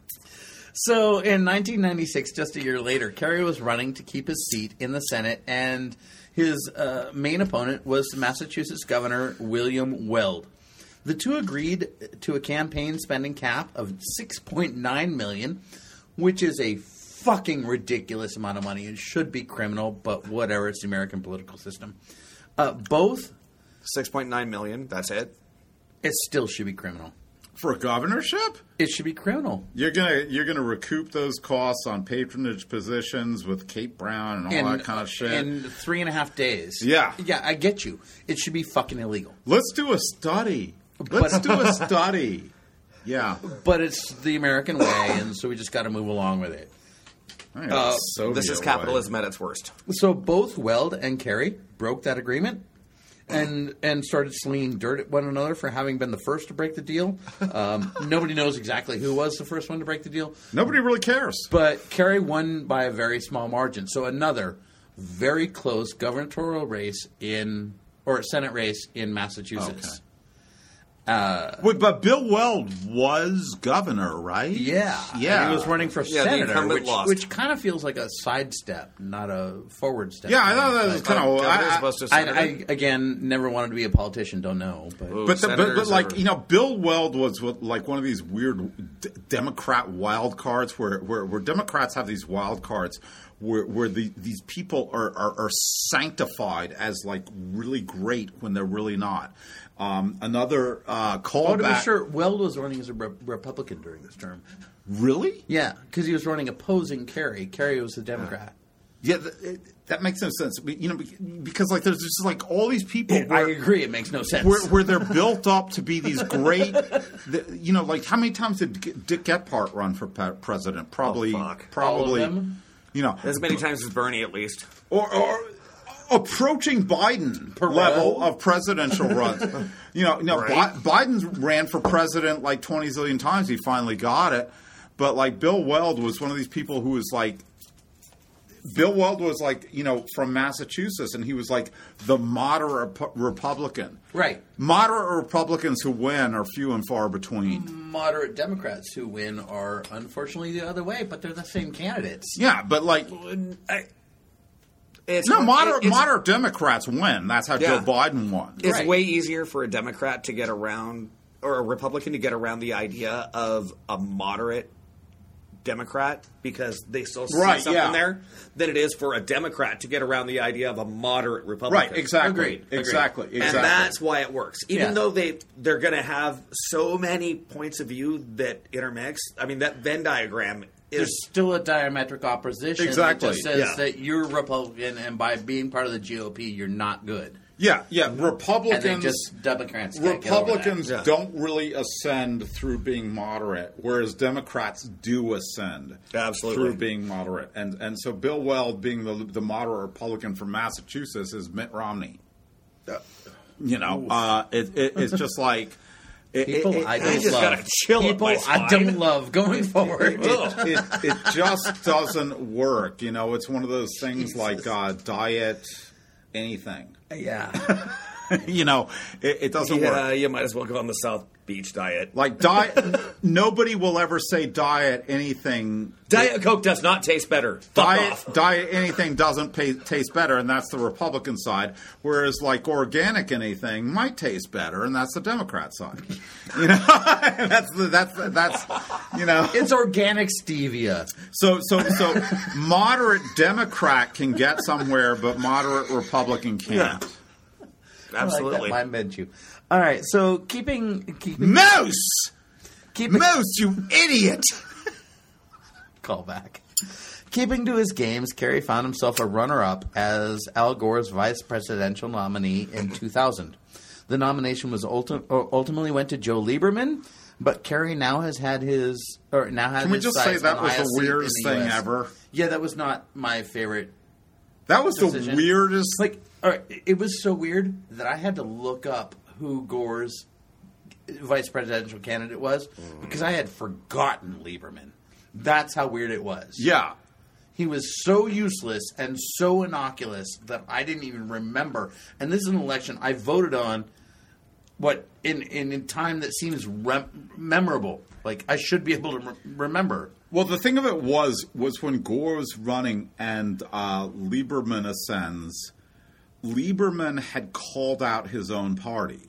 So in nineteen ninety-six, just a year later, Kerry was running to keep his seat in the Senate, and his uh, main opponent was Massachusetts Governor William Weld. The two agreed to a campaign spending cap of six point nine million dollars, which is a fucking ridiculous amount of money. It should be criminal, but whatever. It's the American political system. Uh, both, six point nine million. That's it. it still should be criminal. For a governorship? It should be criminal. You're gonna you're gonna recoup those costs on patronage positions with Kate Brown and all In, that kind of shit. in three and a half days. Yeah. Yeah, I get you. It should be fucking illegal. Let's do a study. Let's But- do a study. Yeah. But it's the American way, and so we just got to move along with it. I think Uh, it's Soviet this is way. capitalism at its worst. So both Weld and Kerry broke that agreement and and started slinging dirt at one another for having been the first to break the deal. Um, nobody knows exactly who was the first one to break the deal, Nobody really cares. but Kerry won by a very small margin. So another very close gubernatorial race in or Senate race in Massachusetts. Wait, but Bill Weld was governor, right? Yeah, Yeah. And he was running for Yeah, the senator, incumbent which, lost. which kind of feels like a sidestep, not a forward step. Yeah, I thought that was But- kind of. Governor's I, supposed to I, senator? I again never wanted to be a politician. Don't know, but Ooh, But, the, but, but senators like are- you know, Bill Weld was what, like one of these weird d- Democrat wild cards, where, where where Democrats have these wild cards, where where the, these people are, are are sanctified as like really great when they're really not. Um, another uh, oh, to be callback. sure, Weld was running as a re- Republican during this term. Really? Yeah, because he was running opposing Kerry. Kerry was the Democrat. Yeah, th- it, that makes no sense. But, you know, because like there's just like all these people. I where- agree. It makes no sense. where, where they're built up to be these great, the, you know, like how many times did G- Dick Gephardt run for pe- president? Probably, Oh, fuck. probably, All of them? you know, As many times as Bernie, at least. or, or approaching Biden Perot? level of presidential runs. You know, you know, Right. Bi- Biden ran for president like twenty zillion times. He finally got it, but like Bill Weld was one of these people who was like. Bill Weld was like, you know, from Massachusetts, and he was like the moderate Rep- Republican. Right. Moderate Republicans who win are few and far between. Moderate Democrats who win are unfortunately the other way, but they're the same candidates. Yeah, but like, I, it's no, moderate it- it's- moderate Democrats win. That's how Yeah. Joe Biden won. It's Right. way easier for a Democrat to get around, or a Republican to get around the idea of a moderate Democrat because they still see Right, something yeah. there than it is for a Democrat to get around the idea of a moderate Republican. Right, exactly. Agreed, agreed. Exactly. And Exactly. that's why it works. Even Yeah. though they they're going to have so many points of view that intermix. I mean, that Venn diagram is There's still a diametric opposition. Exactly, That just says yeah. that you're Republican, and by being part of the G O P, you're not good. yeah, yeah. And Republicans then just Democrats can't get over that. Republicans Yeah. don't really ascend through being moderate, whereas Democrats do ascend Absolutely. through being moderate. And and so Bill Weld, being the the moderate Republican from Massachusetts, is Mitt Romney. You know, uh, it, it, it's just like it, People it, it, I I don't just love. gotta chill up People my I spine. don't love going forward. it, it just doesn't work. You know, it's one of those things like uh, diet anything. yeah. You know, it, it doesn't yeah, work. you might as well go on the South Beach diet. Like diet, nobody will ever say diet anything. Diet Coke does not taste better. Fuck Diet, off. diet anything doesn't pay, taste better, and that's the Republican side. Whereas, like organic anything might taste better, and that's the Democrat side. You know, that's the, that's the, that's you know. It's organic stevia. So so so moderate Democrat can get somewhere, but moderate Republican can't. Absolutely. I like that mind you. All right, so keeping keeping Moose, keeping Moose, you idiot! call back. Keeping to his games, Kerry found himself a runner-up as Al Gore's vice presidential nominee in two thousand. The nomination was ulti- or ultimately went to Joe Lieberman, but Kerry now has had his or now has. Can we his just say sights that on was the highest seat in weirdest the thing U S. ever? Yeah, that was not my favorite. That was Decision. the weirdest. Like, all right, it was so weird that I had to look up who Gore's vice presidential candidate was because I had forgotten Lieberman. That's how weird it was. Yeah. He was so useless and so innocuous that I didn't even remember. And this is an election I voted on, what in in, in time that seems rem- memorable. Like I should be able to re- remember. Well, the thing of it was, was when Gore was running and uh, Lieberman ascends, Lieberman had called out his own party.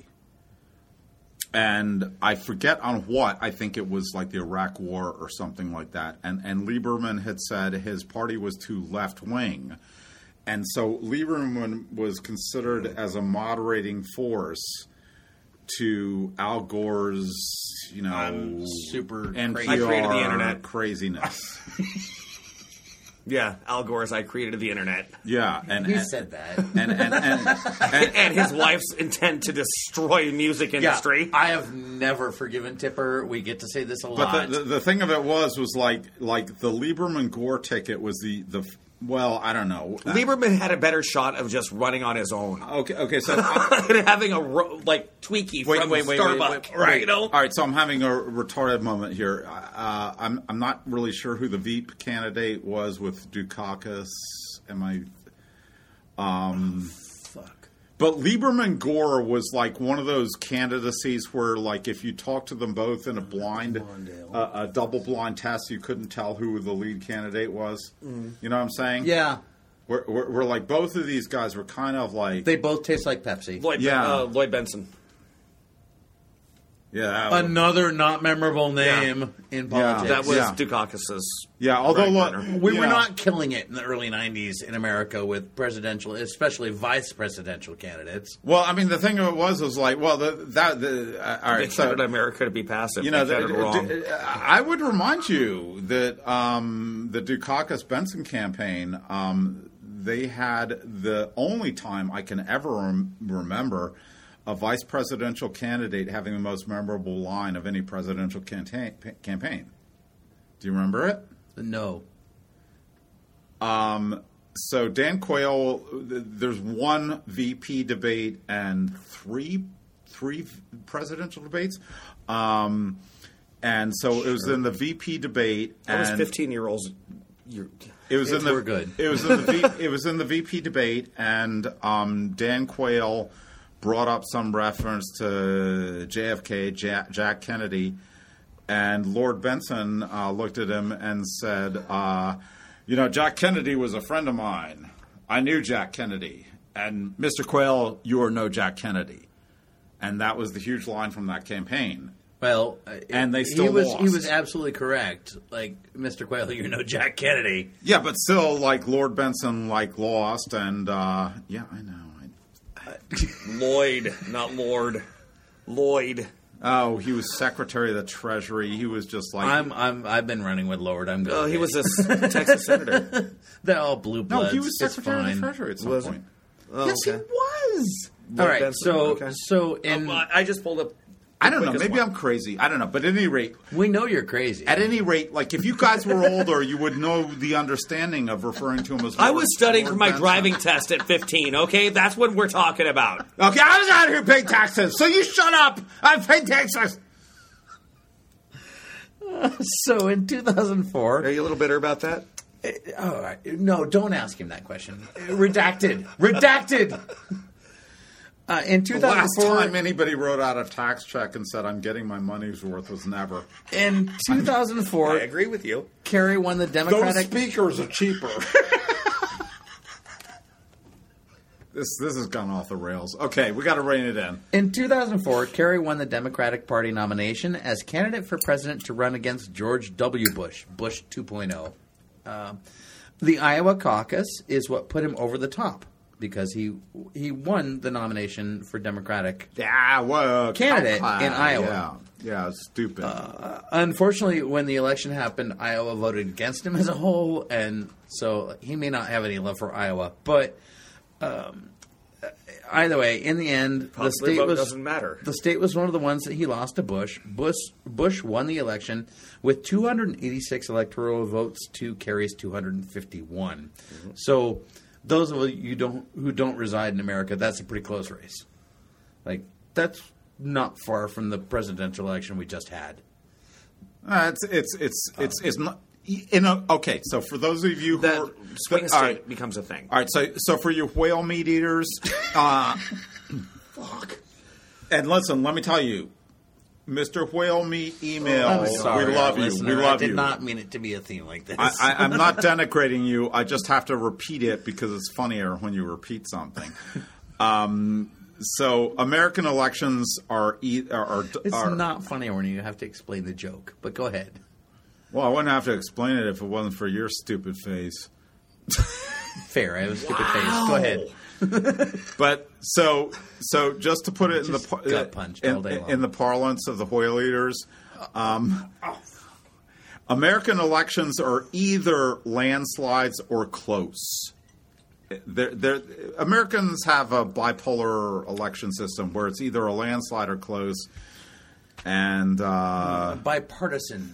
And I forget on what. I think it was like the Iraq War or something like that. And, and Lieberman had said his party was too left-wing. And so Lieberman was considered as a moderating force to Al Gore's, you know, I'm super N P R I created the internet. craziness. Yeah, Al Gore's I created the internet. Yeah, and He and, said that. and and, and, and, And his wife's intent to destroy music industry. Yeah, I have never forgiven Tipper. We get to say this a lot. but the, the the thing of it was was like like the Lieberman Gore ticket was the the well I don't know. Lieberman had a better shot of just running on his own. Okay, okay, so I, And having a ro- like Tweaky Wait, from wait, wait, Starbucks, wait, wait. Right. You know? All right, so I'm having a retarded moment here. Uh, I'm I'm not really sure who the Veep candidate was with Dukakis. Am I? Um, Fuck. but Lieberman Gore was like one of those candidacies where, like, if you talk to them both in a blind, uh, a double blind test, you couldn't tell who the lead candidate was. Mm. You know what I'm saying? Yeah. We're, we're, we're like both of these guys were kind of like They both taste like Pepsi. Lloyd, Yeah. uh, Lloyd Benson. yeah. That, Another not memorable name in politics. That was Yeah. Dukakis's. yeah. Although Right, look, runner. We were yeah. not killing it in the early nineties in America with presidential, especially vice presidential candidates. Well, I mean, the thing of it was was like, well, the, that the uh, all They right, so wanted America to be passive. you know, They the, got it wrong. d- I would remind you that um, the Dukakis Benson campaign, um, they had the only time I can ever rem- remember a vice presidential candidate having the most memorable line of any presidential canta- campaign. Do you remember it? No. Um, so Dan Quayle, th- there's one V P debate and three three presidential debates. Um, and so it was in the V P debate. I was and fifteen year olds. You're, It was in the We're good. It was in the v, it was in the V P debate, and um, Dan Quayle brought up some reference to J F K, Jack, Jack Kennedy, and Lord Benson uh, looked at him and said, uh, "You know, Jack Kennedy was a friend of mine. I knew Jack Kennedy, and Mister Quayle, you are no Jack Kennedy." And that was the huge line from that campaign. Well, uh, And they he still was lost. he was absolutely correct. Like Mister Quayle, you know Jack Kennedy. Yeah, but still, like Lord Benson, like lost, and uh, yeah, I know. Lloyd, not Lord. Lloyd. Oh, he was Secretary of the Treasury. He was just like I'm I'm I've been running with Lord. I'm good. Oh, he was a s- Texas senator. They're all blue no, bloods. he was It's Secretary of fine. the Treasury at some Was he? point. Oh, Yes, okay. he was. Lloyd All right, Benson? so Okay. so in Um, I just pulled up. I don't know. quickest Maybe one. I'm crazy. I don't know. But at any rate, we know you're crazy. at any rate, like if you guys were older, you would know the understanding of referring to him as. I Lord- was studying Lord for my Benson. driving test at fifteen, okay? That's what we're talking about. Okay, I was out here paying taxes, so you shut up. I pay taxes. So in two thousand four, Are you a little bitter about that? all right, no, don't ask him that question. Redacted, redacted. Uh, in The last 2004, time anybody wrote out a tax check and said, "I'm getting my money's worth," was never. in two thousand four, I agree with you. Kerry won the Those Democratic. speakers are cheaper. This this has gone off the rails. Okay, we got to rein it in. In two thousand four, Kerry won the Democratic Party nomination as candidate for president to run against George W. Bush, Bush two point oh. Uh, the Iowa caucus is what put him over the top because he he won the nomination for Democratic. Yeah, well, Candidate Cal- in Iowa. Yeah, yeah, it's stupid. Unfortunately, when the election happened, Iowa voted against him as a whole, and so he may not have any love for Iowa. But um, either way, in the end, Popular the state vote was doesn't matter. The state was one of the ones that he lost to Bush. Bush Bush won the election with two hundred eighty-six electoral votes to Kerry's two hundred fifty-one. Mm-hmm. So, those of you don't who don't reside in America, that's a pretty close race. Like that's not far from the presidential election we just had. Uh, it's it's it's it's it's not. in a, okay, so for those of you who That are, swing all state right, becomes a thing. all right, so so for you whale meat eaters, uh, Fuck. and listen, let me tell you, Mister Whale Meat Email, I'm sorry, we love our you, listener. we love I did you. not mean it to be a theme like this. I, I, I'm not denigrating you. I just have to repeat it because it's funnier when you repeat something. Um, so American elections are e- are, are, it's are not funny when you have to explain the joke, but go ahead. well, I wouldn't have to explain it if it wasn't for your stupid face. Fair, I have a stupid face. Go ahead. But so so just to put it in the Just par- gut punched in, all day long. in the parlance of the whale eaters, um, American elections are either landslides or close. They're, they're, Americans have a bipolar election system where it's either a landslide or close, and uh, Bipartisan.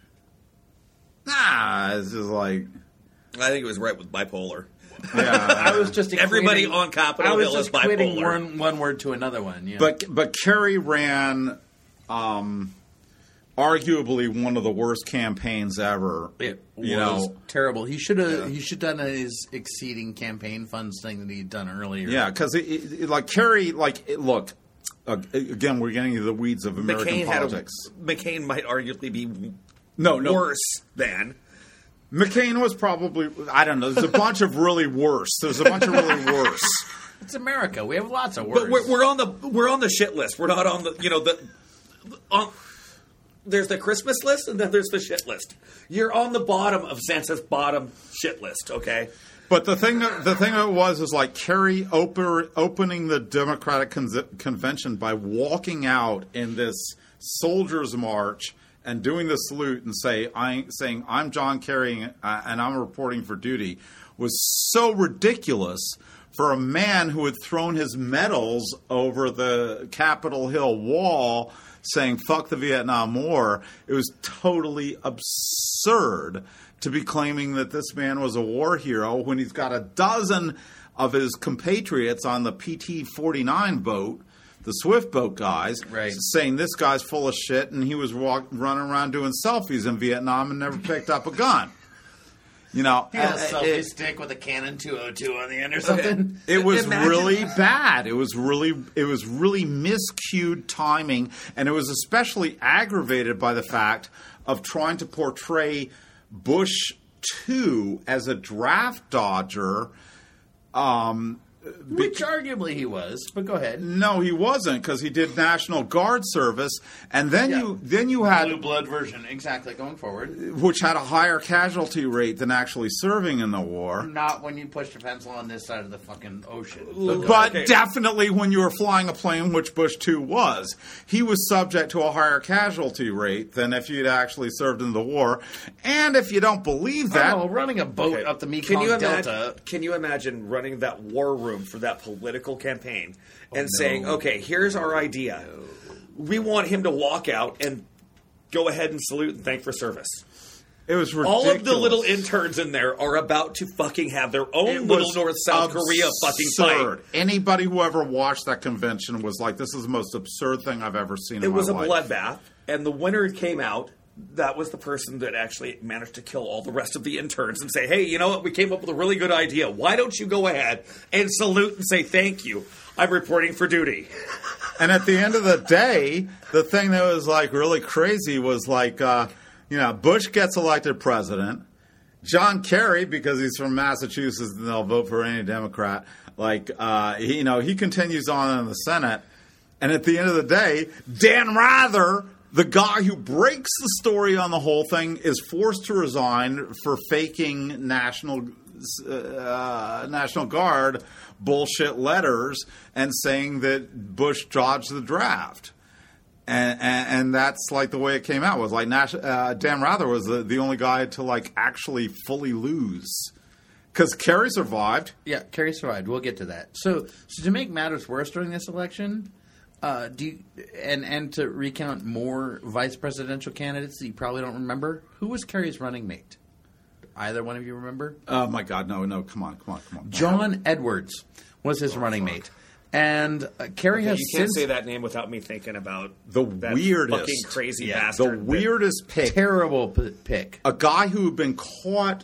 nah, it's just like I think it was right with bipolar. yeah. I was just Everybody equating- on Capitol I was Hill is just equating bipolar. one, one word to another one. Yeah. But but Kerry ran um, arguably one of the worst campaigns ever. it you was know, terrible. He should have. He should done his exceeding campaign funds thing that he'd done earlier. yeah, because it, it, like Kerry, like it, look, uh, again, we're getting into the weeds of American McCain had politics. a, McCain might arguably be no, no, worse than. McCain was probably I don't know. There's a bunch of really worse. There's a bunch of really worse. It's America. We have lots of words. But we're, we're on the we're on the shit list. We're not on the you know the. On, there's the Christmas list and then there's the shit list. You're on the bottom of Sansa's bottom shit list. Okay. But the thing, the thing it was is like Kerry oper, opening the Democratic con- convention by walking out in this soldiers' march and doing the salute and say, I, saying, "I'm John Kerry uh, and I'm reporting for duty," was so ridiculous for a man who had thrown his medals over the Capitol Hill wall, saying "fuck the Vietnam War." It was totally absurd to be claiming that this man was a war hero when he's got a dozen of his compatriots on the P T forty-nine boat, the Swift boat guys, Right. saying this guy's full of shit and he was walk, running around doing selfies in Vietnam and never picked up a gun. You know, He had a uh, selfie it- stick with a Canon two oh two on the end or something. it was Imagine- really bad. It was really it was really miscued timing, and it was especially aggravated by the fact of trying to portray Bush two as a draft dodger. Um, Which arguably he was, but go ahead. no, he wasn't, because he did National Guard service, and then Yeah. you then you had Blue blood version, exactly, going forward. which had a higher casualty rate than actually serving in the war. Not when you push the pencil on this side of the fucking ocean. But Okay. definitely when you were flying a plane, which Bush two was, he was subject to a higher casualty rate than if you'd actually served in the war. And if you don't believe that, Oh, running a boat Okay. up the Mekong Can you Delta. imagine? Can you imagine running that war room for that political campaign and saying, "Okay, here's our idea. We want him to walk out and go ahead and salute and thank for service." it was ridiculous. All of the little interns in there are about to fucking have their own It little was North South Korea fucking fight. absurd. Anybody who ever watched that convention was like, "This is the most absurd thing I've ever seen." It in was a my life. bloodbath, and the winner came out. That was the person that actually managed to kill all the rest of the interns and say, "Hey, you know what? We came up with a really good idea. Why don't you go ahead and salute and say thank you? I'm reporting for duty." And at the end of the day, the thing that was like really crazy was like, uh, you know, Bush gets elected president. John Kerry, because he's from Massachusetts and they'll vote for any Democrat, like, uh, he, you know, he continues on in the Senate. And at the end of the day, Dan Rather, the guy who breaks the story on the whole thing, is forced to resign for faking National uh, National Guard bullshit letters and saying that Bush dodged the draft. And, and, and that's like the way it came out. Was like Nash, uh, Dan Rather was the, the only guy to like actually fully lose, because Kerry survived. Yeah, Kerry survived. We'll get to that. So, so to make matters worse during this election, uh, do you, and and to recount more vice presidential candidates that you probably don't remember, who was Kerry's running mate? Either one of you remember? Oh my God, no, no, come on, come on, come on. John Edwards was his running mate. And uh, Kerry has You can't since say that name without me thinking about The that weirdest. fucking crazy Yeah. The bastard. weirdest pick. terrible p- pick. A guy who had been caught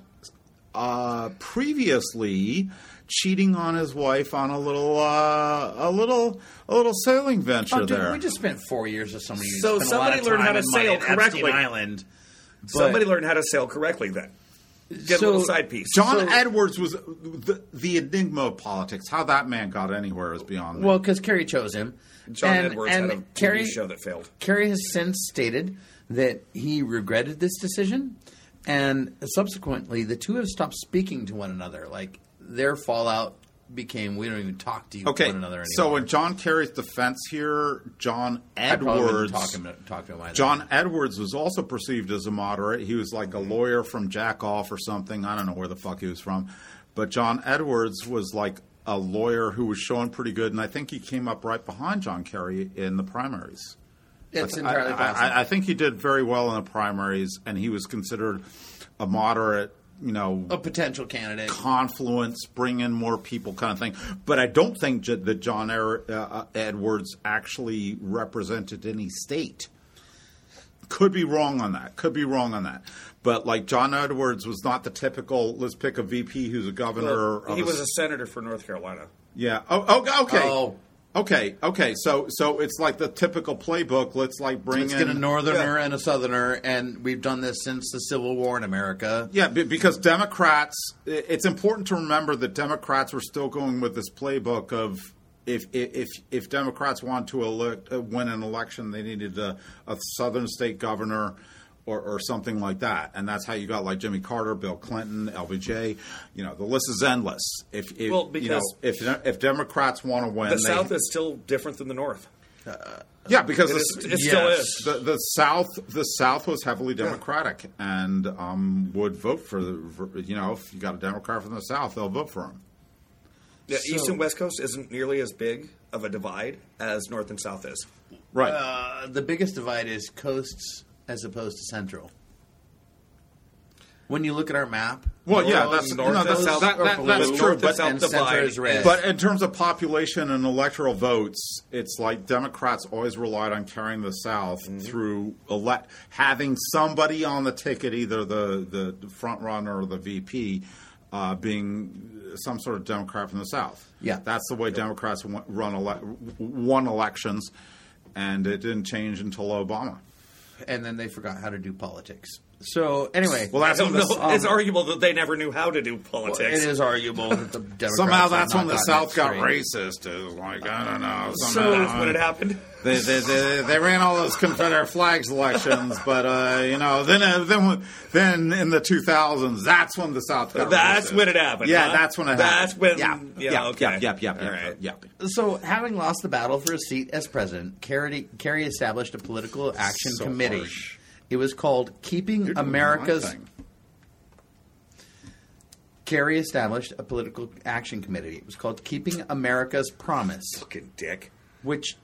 uh, previously cheating on his wife on a little, uh, a little, a little sailing venture Oh, dude, there. we just spent four years with somebody. who So spent a lot somebody of learned time how to and money sail at Epstein correctly. Island. Somebody But- learned how to sail correctly then. Get So- a little side piece. John So- Edwards was the, the enigma of politics. How that man got anywhere is beyond me. Well, because Kerry chose him. John and, Edwards and had a Kerry, T V show that failed. Kerry has since stated that he regretted this decision, and subsequently, the two have stopped speaking to one another. Like, their fallout became, we don't even talk to okay, one another anymore. so in John Kerry's defense here, John I probably wouldn't Edwards, talk to him, talk to him either. John Edwards was also perceived as a moderate. He was like a lawyer from Jack Off or something. I don't know where the fuck he was from, but John Edwards was like a lawyer who was showing pretty good, and I think he came up right behind John Kerry in the primaries. It's I- entirely I, possible. I, I think he did very well in the primaries, and he was considered a moderate, you know, a potential candidate. confluence, bring in more people kind of thing. But I don't think j- that John er- uh, Edwards actually represented any state. Could be wrong on that. Could be wrong on that. But like John Edwards was not the typical, let's pick a V P who's a governor. Well, of he a was s- a senator for North Carolina. yeah. Oh, oh, okay. Oh. Okay. Okay. So so it's like the typical playbook. Let's like bring Let's in get a northerner Yeah. and a southerner, and we've done this since the Civil War in America. Yeah, be- because Democrats, i- it's important to remember that Democrats were still going with this playbook of if if if Democrats want to elect, uh, win an election, they needed a, a southern state governor or, or something like that, and that's how you got like Jimmy Carter, Bill Clinton, L B J. You know, the list is endless. If, if Well, you know, because if if Democrats want to win, The they, South is still different than the North. yeah, because It, the, is, it still yes. is. the, the South, the South was heavily Democratic, and um, would vote for the. For, you know, if you got a Democrat from the South, they'll vote for him. Yeah, So- East and West Coast isn't nearly as big of a divide as North and South is. Right. Uh, the biggest divide is coasts as opposed to central. When you look at our map, well, yeah, North- that's North no, and that's, South that, are that, blue, that's North true. and But South and center divide. is red. but in terms of population and electoral votes, it's like Democrats always relied on carrying the South through elect having somebody on the ticket, either the the front runner or the V P, uh, being some sort of Democrat from the South. Yeah. That's the way Democrats won- run ele- won elections, and it didn't change until Obama. and then they forgot how to do politics. So anyway, Well, I that's don't when know. the, it's arguable that they never knew how to do politics. it is arguable that the Democrats somehow have that's not when the gotten it South got straight. racist. It was like I don't know. So somehow- that's when it happened. They, they, they, they ran all those Confederate flags elections, but uh, you know, then uh, then when- then in the two thousands, that's when the South got That's racist. when it happened. Yeah, huh? that's when it That's happened. when. yeah, Yeah. yeah, okay. yeah, yeah, yeah, All yeah, right. yeah. So, having lost the battle for a seat as president, Kerry, Kerry established a political action So committee. harsh. It was called Keeping You're doing America's. my thing. Kerry established a political action committee. It was called Keeping America's Promise, Fucking dick. which.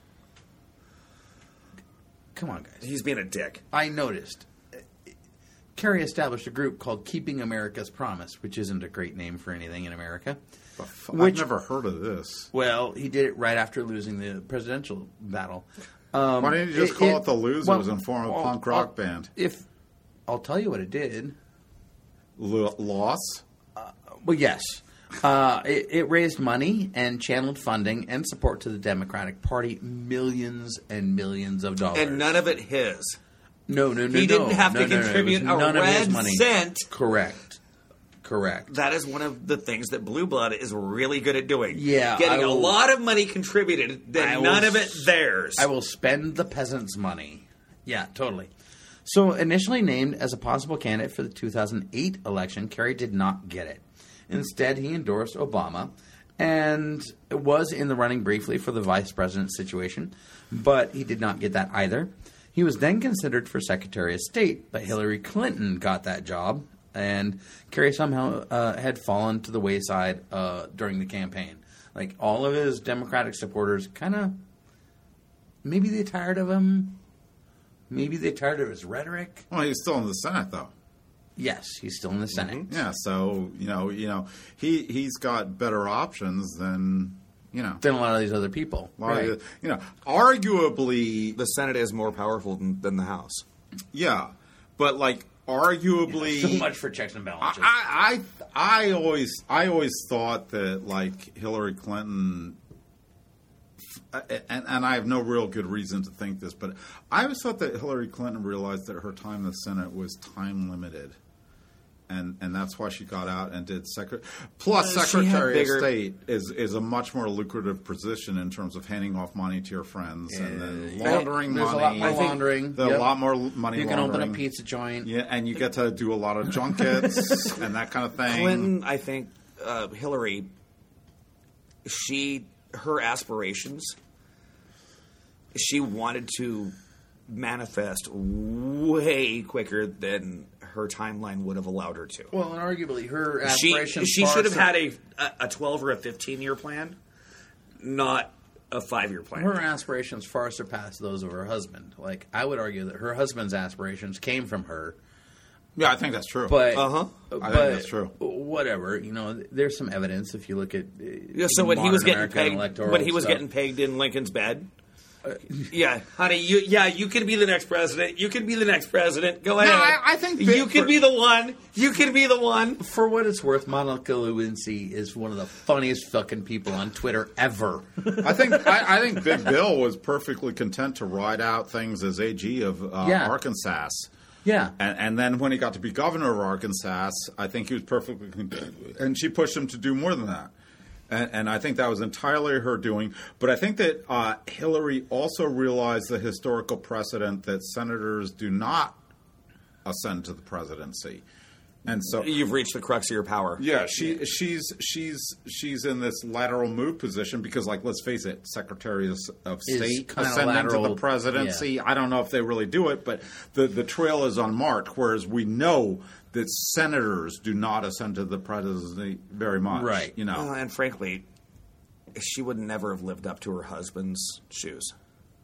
Come on, guys. He's being a dick. I noticed. Kerry established a group called Keeping America's Promise, which isn't a great name for anything in America. The f- Which- I've never heard of this. Well, he did it right after losing the presidential battle. Um, Why didn't you just call it, the Losers well, and form a well, punk rock I'll- band? If I'll tell you what it did. L- loss? Well, yes. Uh, it, it raised money and channeled funding and support to the Democratic Party, millions and millions of dollars. And none of it his. no, no, no, he no. didn't have no, to no, no. It was contribute a none of his red money. cent. Correct. Correct. That is one of the things that Blue Blood is really good at doing. Yeah, Getting I will- a lot of money contributed, I then will none of it s- theirs. I will spend the peasants' money. Yeah, totally. So, initially named as a possible candidate for the two thousand eight election, Kerry did not get it. Instead, he endorsed Obama and was in the running briefly for the vice president situation, but he did not get that either. He was then considered for Secretary of State, but Hillary Clinton got that job, and Kerry somehow uh, had fallen to the wayside uh, during the campaign. Like, all of his Democratic supporters kind of, maybe they tired of him. Maybe they tired of his rhetoric. Well, he's still in the Senate, though. Yes, he's still in the Senate. Yeah, so you know, you know, he he's got better options than You know, than a lot of these other people. a lot Right. of the- you know, arguably, The Senate is more powerful than, than the House. yeah, but like arguably, So much for checks and balances. I, I, I always, I always thought that like Hillary Clinton, and, and I have no real good reason to think this, but I always thought that Hillary Clinton realized that her time in the Senate was time limited. And and that's why she got out and did secretary. Plus, Uh, she had Secretary bigger- of State is is a much more lucrative position in terms of handing off money to your friends and then Yeah. laundering There's money. a lot more I think laundering. There's Yep. a lot more money. You can open laundering. a pizza joint. Yeah, and you get to do a lot of junkets and that kind of thing. Clinton, I think, uh, Hillary, she, her aspirations, she wanted to manifest way quicker than her timeline would have allowed her to. Well, and arguably, her She aspirations. she far should have sur- had a a twelve or a fifteen year plan, not a five year plan. Her aspirations far surpass those of her husband. Like, I would argue that her husband's aspirations came from her. Yeah, I think that's true. But Uh-huh. I but think that's true. Whatever, you know, there's some evidence if you look at. Uh, Yeah, so when he was modern getting American pegged, electoral when he was stuff. getting pegged in Lincoln's bed. Yeah, honey, you yeah, you can be the next president. You can be the next president. Go ahead. I- I think that you can for- be the one. You can be the one. For what it's worth, Monica Lewinsky is one of the funniest fucking people on Twitter ever. I think I, I think Big Bill was perfectly content to ride out things as A G of uh, Yeah. Arkansas. Yeah. And, and then when he got to be governor of Arkansas, I think he was perfectly content. And she pushed him to do more than that. And, and I think that was entirely her doing. But I think that uh, Hillary also realized the historical precedent that senators do not ascend to the presidency. And so You've reached the crux of your power. yeah, she she's she's she's in this lateral move position because, like, let's face it, secretaries of Is state kinda ascending to lateral, the presidency. yeah. I don't know if they really do it, but the the trail is unmarked. Whereas we know that senators do not ascend to the presidency very much. Right. You know. Uh, and frankly, she would never have lived up to her husband's shoes.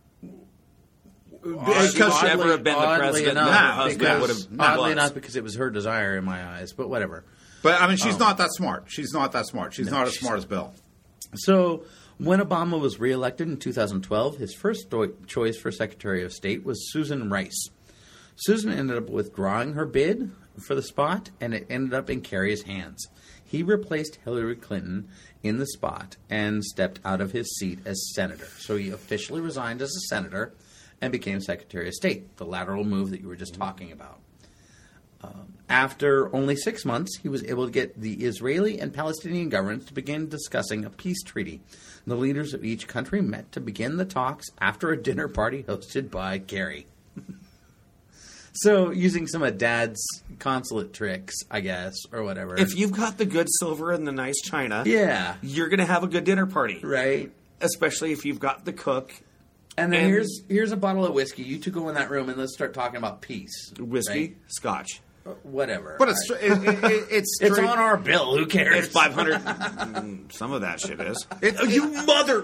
Because She would never have been the oddly president enough, that her husband because- would have Oddly was. enough, because it was her desire in my eyes, but whatever. but I mean, she's Oh. not that smart. She's not that smart. She's not as she's smart as Bill. So, when Obama was reelected in two thousand twelve, his first do- choice for Secretary of State was Susan Rice. Susan ended up withdrawing her bid for the spot, and it ended up in Kerry's hands. He replaced Hillary Clinton in the spot and stepped out of his seat as senator. So he officially resigned as a senator and became Secretary of State, the lateral move that you were just talking about. Um, after only six months, he was able to get the Israeli and Palestinian governments to begin discussing a peace treaty. The leaders of each country met to begin the talks after a dinner party hosted by Kerry. So, using some of Dad's consulate tricks, I guess, or whatever. If you've got the good silver and the nice china, yeah, you're going to have a good dinner party. right. Especially if you've got the cook, And then And- here's here's a bottle of whiskey. You two go in that room and let's start talking about peace. whiskey, right? scotch. Uh, Whatever. But it's it, it, it, it's it's straight- on our bill. Who cares? It's five hundred. Mm, Some of that shit is. It- oh, you mother!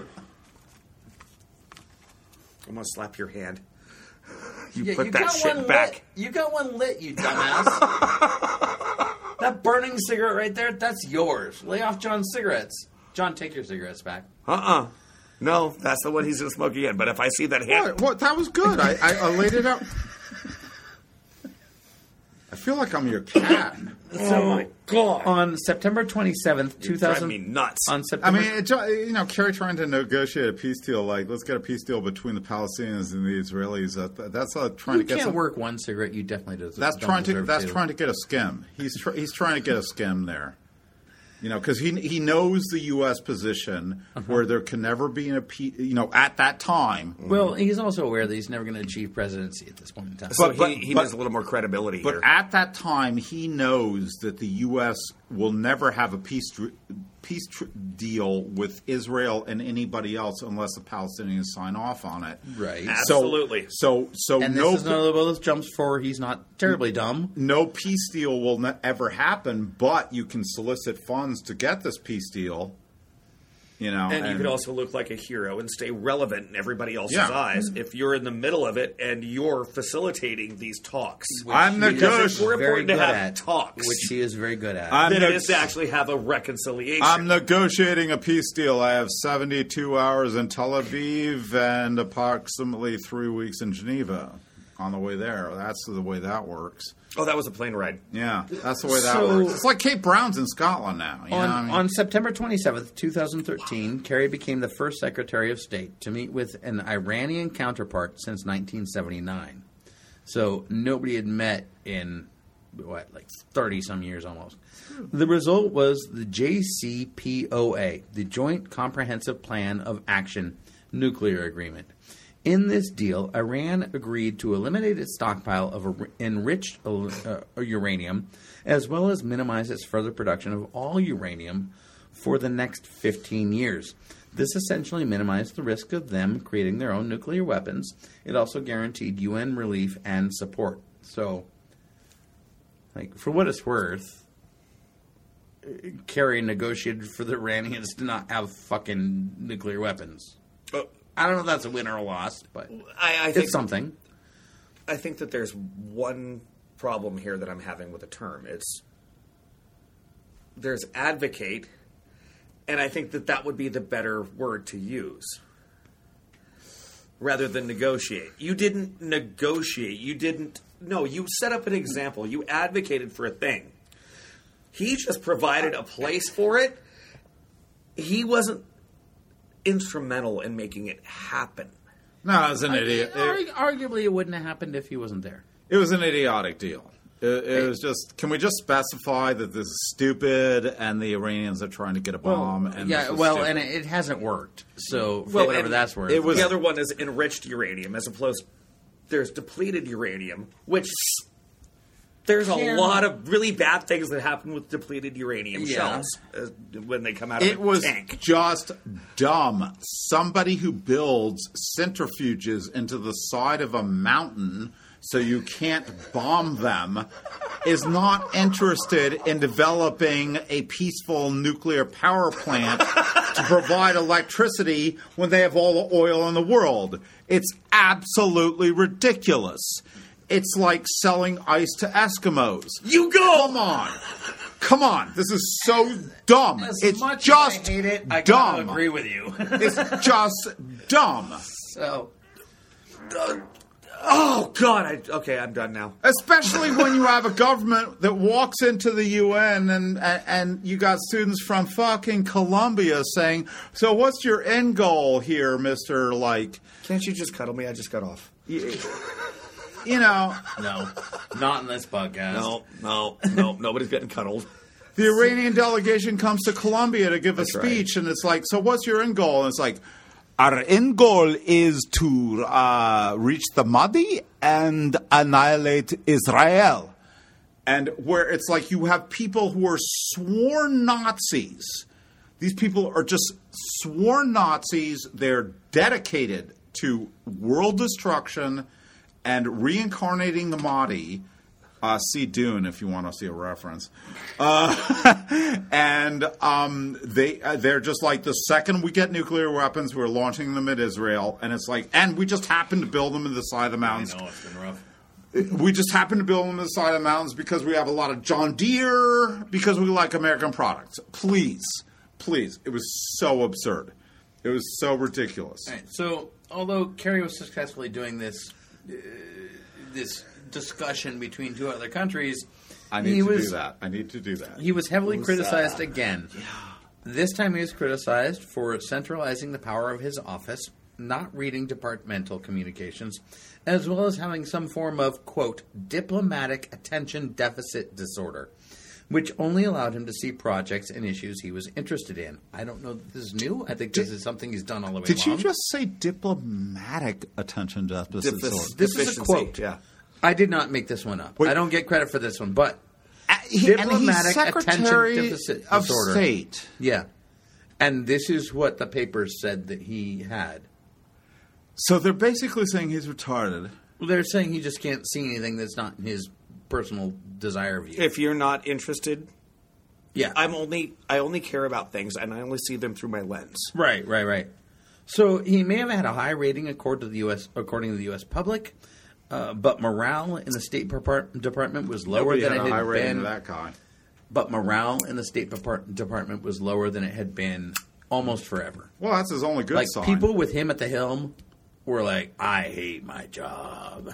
I'm going to slap your hand. You Yeah, put you that got shit one back. Lit. You got one lit, you dumbass. That burning cigarette right there, that's yours. Lay off John's cigarettes. John, take your cigarettes back. Uh-uh. No, that's the one he's going to smoke again. But if I see that hand... What? What? That was good. I, I, I laid it out. I feel like I'm your cat. Oh, my God. On September twenty-seventh, You two drive thousand... me nuts. On I September... mean, it, you know, Kerry trying to negotiate a peace deal, like, let's get a peace deal between the Palestinians and the Israelis. That, that's uh, trying you to get can't some, work one cigarette. You definitely deserve. That's don't trying to deserve that's to. trying to get a skim. He's tr- he's trying to get a skim there. You know, because he he knows the U S position where there can never be a pe- you know at that time. Well, he's also aware that he's never going to achieve presidency at this point in time. so but- but- he, he but- needs a little more credibility But here. at that time, he knows that the U S will never have a peace tr- peace tr- deal with Israel and anybody else unless the Palestinians sign off on it. Right. So- Absolutely. So so and no this is another one of those jumps for he's not terribly dumb. no peace deal will ne- ever happen, but you can solicit funds to get this peace deal. You know, and, and you could also look like a hero and stay relevant in everybody else's Yeah. eyes if you're in the middle of it and you're facilitating these talks. I'm Because it's negotiating. more Very important to good have at talks which he is very good at. I'm than neg- it is to actually have a reconciliation. I'm negotiating a peace deal. I have seventy-two hours in Tel Aviv and approximately three weeks in Geneva on the way there. That's the way that works. oh, that was a plane ride. Yeah, that's the way that So- works. It's like Cape Brown's in Scotland now. You On, know what I mean? on September twenty-seventh, twenty thirteen, Kerry became the first Secretary of State to meet with an Iranian counterpart since nineteen seventy-nine. So nobody had met in, what, like thirty-some years almost. The result was the J C P O A, the Joint Comprehensive Plan of Action Nuclear Agreement. In this deal, Iran agreed to eliminate its stockpile of enriched uh, uranium, as well as minimize its further production of all uranium for the next fifteen years. This essentially minimized the risk of them creating their own nuclear weapons. It also guaranteed U N relief and support. So, like, for what it's worth, Kerry negotiated for the Iranians to not have fucking nuclear weapons. Oh, I don't know if that's a win or a loss, but I, I think it's something. I think that there's one problem here that I'm having with the term. It's there's advocate, and I think that that would be the better word to use rather than negotiate. You didn't negotiate. You didn't. No, you set up an example. You advocated for a thing. He just provided a place for it. He wasn't instrumental in making it happen. no, it was an idiot. It, Arguably, it wouldn't have happened if he wasn't there. it was an idiotic deal. It, it was just. Can we just specify that this is stupid and the Iranians are trying to get a bomb? and yeah, this is well, stupid. and it, it hasn't worked. So, for Well, whatever and that's worth. it was- The other one is enriched uranium, as opposed there's depleted uranium, which there's a Can- lot of really bad things that happen with depleted uranium Yeah. shells uh, when they come out of It a was tank. just dumb. Somebody who builds centrifuges into the side of a mountain so you can't bomb them is not interested in developing a peaceful nuclear power plant to provide electricity when they have all the oil in the world. It's absolutely ridiculous. It's like selling ice to Eskimos. You go! Come on. Come on. This is so dumb. As it's much just as I hate it, I dumb. gotta agree with you. It's just dumb. So, Oh God! I, okay, I'm done now. Especially when you have a government that walks into the U N and, and and you got students from fucking Colombia saying, "So what's your end goal here, Mister Like?" Can't you just cuddle me? I just got off. You, you know, no, not in this podcast. No, no, no. Nobody's getting cuddled. the Iranian delegation comes to Colombia to give a That's right. speech, and it's like, "So what's your end goal?" And it's like, "Our end goal is to uh, reach the Mahdi and annihilate Israel." And where it's like you have people who are sworn Nazis. These people are just sworn Nazis. They're dedicated to world destruction and reincarnating the Mahdi. Uh, see Dune if you want to see a reference. Uh, and um, they uh, they're just like, the second we get nuclear weapons, we're launching them at Israel, and it's like, and we just happen to build them in the side of the I mountains. know, it's been rough. We just happen to build them in the side of the mountains because we have a lot of John Deere, because we like American products. Please, please. It was so absurd. It was so ridiculous. All right, so, although Kerry was successfully doing this, uh, this discussion between two other countries, I need he to was, do that. I need to do that. He was heavily was, criticized uh, again. This time he was criticized for centralizing the power of his office, not reading departmental communications, as well as having some form of, quote, diplomatic attention deficit disorder, which only allowed him to see projects and issues he was interested in. I don't know that this is new. I think this is something he's done all the way Did along. you just say diplomatic attention deficit Defic- disorder? This is a deficiency, quote. Yeah. I did not make this one up. Wait. I don't get credit for this one, but He- and he's diplomatic Secretary attention deficit of disorder. State. Yeah. And this is what the papers said that he had. So they're basically saying he's retarded. They're saying he just can't see anything that's not in his personal desire view. If you're not interested Yeah. I'm only I only care about things, and I only see them through my lens. Right, right, right. So he may have had a high rating according to the U S according to the U S public, uh, but morale in the State Depart- Department was lower Nobody than had it a had high rating been. of that guy. But morale in the State Depart- Department was lower than it had been almost forever. Well, that's his only good Like sign. people with him at the helm were like, "I hate my job."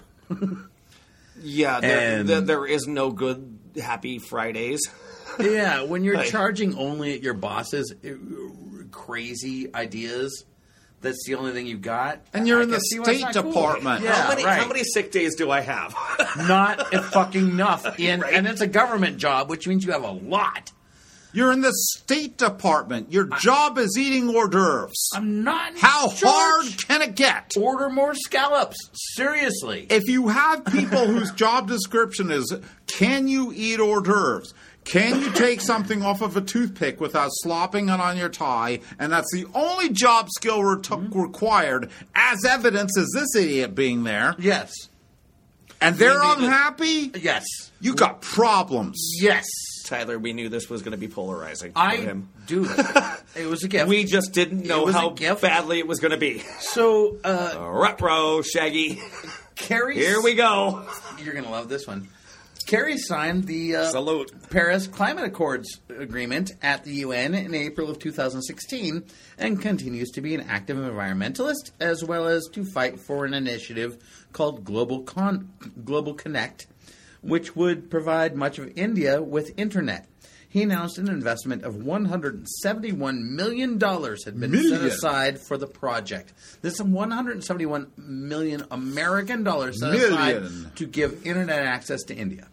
Yeah, there, And- there, there is no good happy Fridays. Yeah, when you're Like- charging only at your boss's uh, crazy ideas, that's the only thing you've got. And you're I in the can see why it's State not cool. Department. Yeah, how many right. how many sick days do I have? Not a fucking enough. And, Right. and it's a government job, which means you have a lot. You're in the State Department. Your job is eating hors d'oeuvres. I'm not. in How charge. hard can it get? Order more scallops. Seriously. If you have people whose job description is, can you eat hors d'oeuvres? Can you take something off of a toothpick without slopping it on your tie? And that's the only job skill re- required, as evidence as this idiot being there. Yes. And they're We need to- unhappy? Yes. You got problems. Yes. Tyler, we knew this was going to be polarizing for I him. do. It was a gift. We just didn't know was a how gift. badly it was going to be. so, uh, Ruh-roh, Shaggy. Carrie. Here we go. You're going to love this one. Kerry signed the uh, Salute. Paris Climate Accords agreement at the U N in April of two thousand sixteen and continues to be an active environmentalist as well as to fight for an initiative called Global Con- Global Connect, which would provide much of India with internet. He announced an investment of one hundred seventy-one million dollars had been Million. set aside for the project. This is one hundred seventy-one million American dollars set Million. aside to give internet access to India.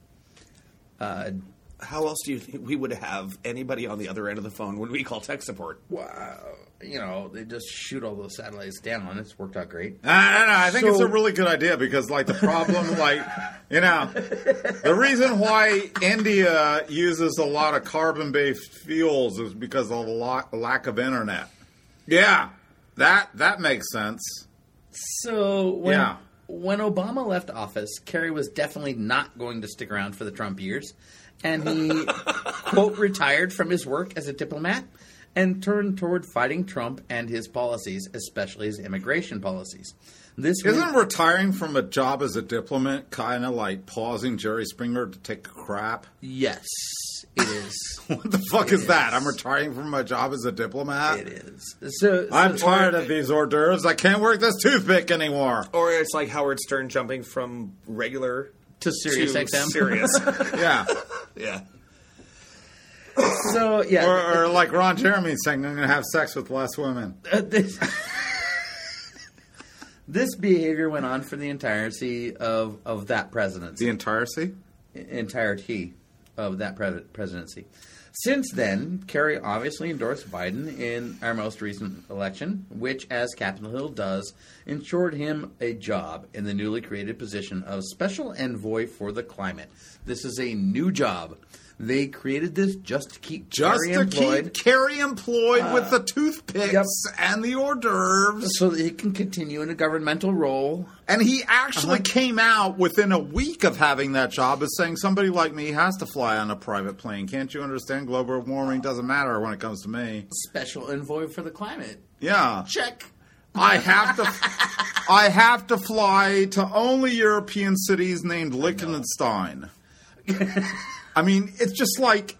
Uh, How else do you think we would have anybody on the other end of the phone when we call tech support? wow. You know, they just shoot all those satellites down. It's worked out great. I don't know. I think So- it's a really good idea because, like, the problem, like, you know, the reason why India uses a lot of carbon-based fuels is because of the lo- lack of internet. Yeah, that that makes sense. So when Yeah. when Obama left office, Kerry was definitely not going to stick around for the Trump years, and he quote retired from his work as a diplomat and turned toward fighting Trump and his policies, especially his immigration policies. This Isn't meant- retiring from a job as a diplomat kind of like pausing Jerry Springer to take a crap? yes, it is. What the fuck It is that? is. I'm retiring from my job as a diplomat? It is. So, I'm so- tired of these hors d'oeuvres. I can't work this toothpick anymore. Or it's like Howard Stern jumping from regular to Sirius to X M. Sirius. Yeah. Yeah. So yeah, Or, or like Ron Jeremy saying, I'm going to have sex with less women. Uh, this, this behavior went on for the entirety of, of that presidency. The entirety? entirety of that pre- presidency. Since then, Kerry obviously endorsed Biden in our most recent election, which, as Capitol Hill does, ensured him a job in the newly created position of Special Envoy for the Climate. This is a new job. They created this just to keep Just Kerry to employed, keep Kerry employed with the toothpicks yep. and the hors d'oeuvres. so that he can continue in a governmental role. And he actually Uh-huh. came out within a week of having that job as saying somebody like me has to fly on a private plane. Can't you understand? Global warming doesn't matter when it comes to me. Special Envoy for the Climate. Yeah. Check. I have to I have to fly to only European cities named Liechtenstein. I mean, it's just like,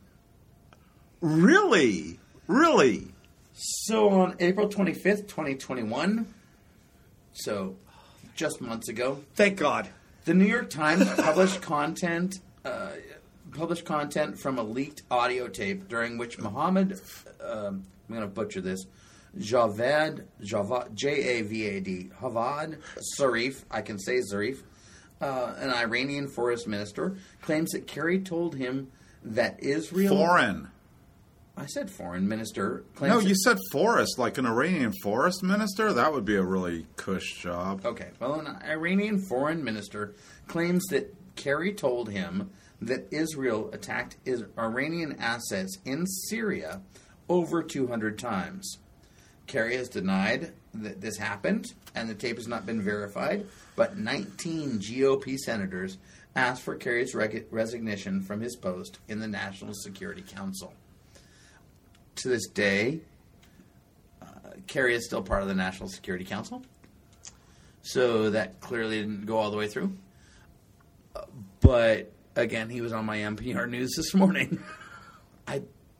really? Really? So on April twenty-fifth, twenty twenty-one, so just months ago, Thank God. the New York Times published content uh, published content from a leaked audio tape during which Mohammed, um, I'm going to butcher this, Javad, Javad, J A V A D, Javad Zarif, I can say Zarif, uh, an Iranian forest minister, claims that Kerry told him that Israel... Foreign. I said foreign minister. Claims No, that- you said forest, like an Iranian forest minister? That would be a really cush job. Okay, well, an Iranian foreign minister claims that Kerry told him that Israel attacked is Iranian assets in Syria over two hundred times. Kerry has denied that this happened, and the tape has not been verified, but nineteen G O P senators asked for Kerry's reg- resignation from his post in the National Security Council. To this day, uh, Kerry is still part of the National Security Council, so that clearly didn't go all the way through. Uh, but, again, he was on my N P R News this morning. I...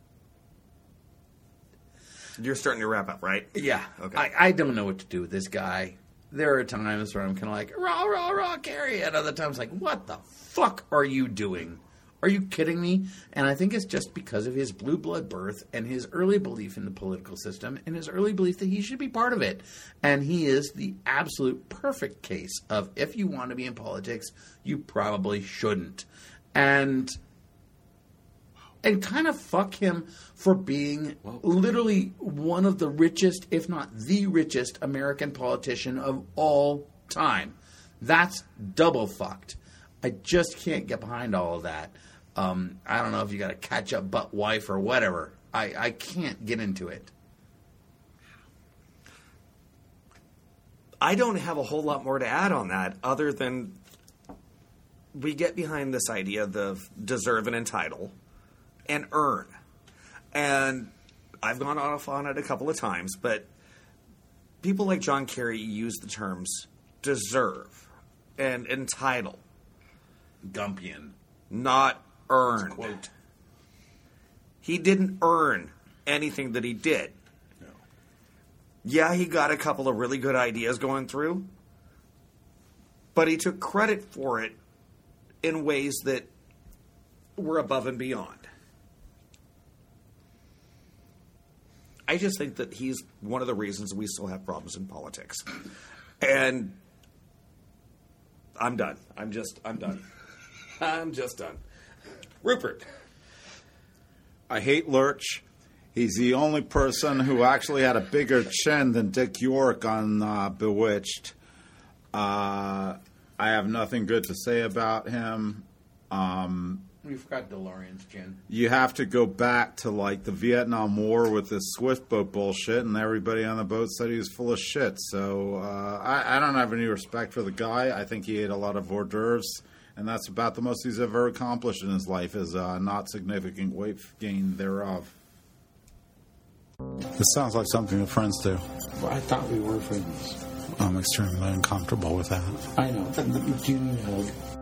You're starting to wrap up, right? Yeah. Okay. I, I don't know what to do with this guy. There are times where I'm kind of like, rah, rah, rah, Kerry. And other times like, what the fuck are you doing? Are you kidding me? And I think it's just because of his blue blood birth and his early belief in the political system and his early belief that he should be part of it. And he is the absolute perfect case of if you want to be in politics, you probably shouldn't. And... And kind of fuck him for being Whoa. literally one of the richest, if not the richest, American politician of all time. That's double fucked. I just can't get behind all of that. Um, I don't know if you got a catch-up butt wife or whatever. I, I can't get into it. I don't have a whole lot more to add on that other than we get behind this idea of deserve and entitle. And earn. And I've gone off on it a couple of times, but people like John Kerry use the terms deserve and entitle. Gumpian. Not earn. Quote. He didn't earn anything that he did. No. Yeah, he got a couple of really good ideas going through, but he took credit for it in ways that were above and beyond. I just think that he's one of the reasons we still have problems in politics. And I'm done. I'm just, I'm done. I'm just done. Rupert. I hate Lurch. He's the only person who actually had a bigger chin than Dick York on uh, Bewitched. Uh, I have nothing good to say about him. Um... We forgot DeLorean's chin. You have to go back to, like, the Vietnam War with this Swift boat bullshit, and everybody on the boat said he was full of shit. So uh, I, I don't have any respect for the guy. I think he ate a lot of hors d'oeuvres, and that's about the most he's ever accomplished in his life is uh, not significant weight gain thereof. This sounds like something that friends do. Well, I thought we were friends. I'm extremely uncomfortable with that. I know. Do you need a hug?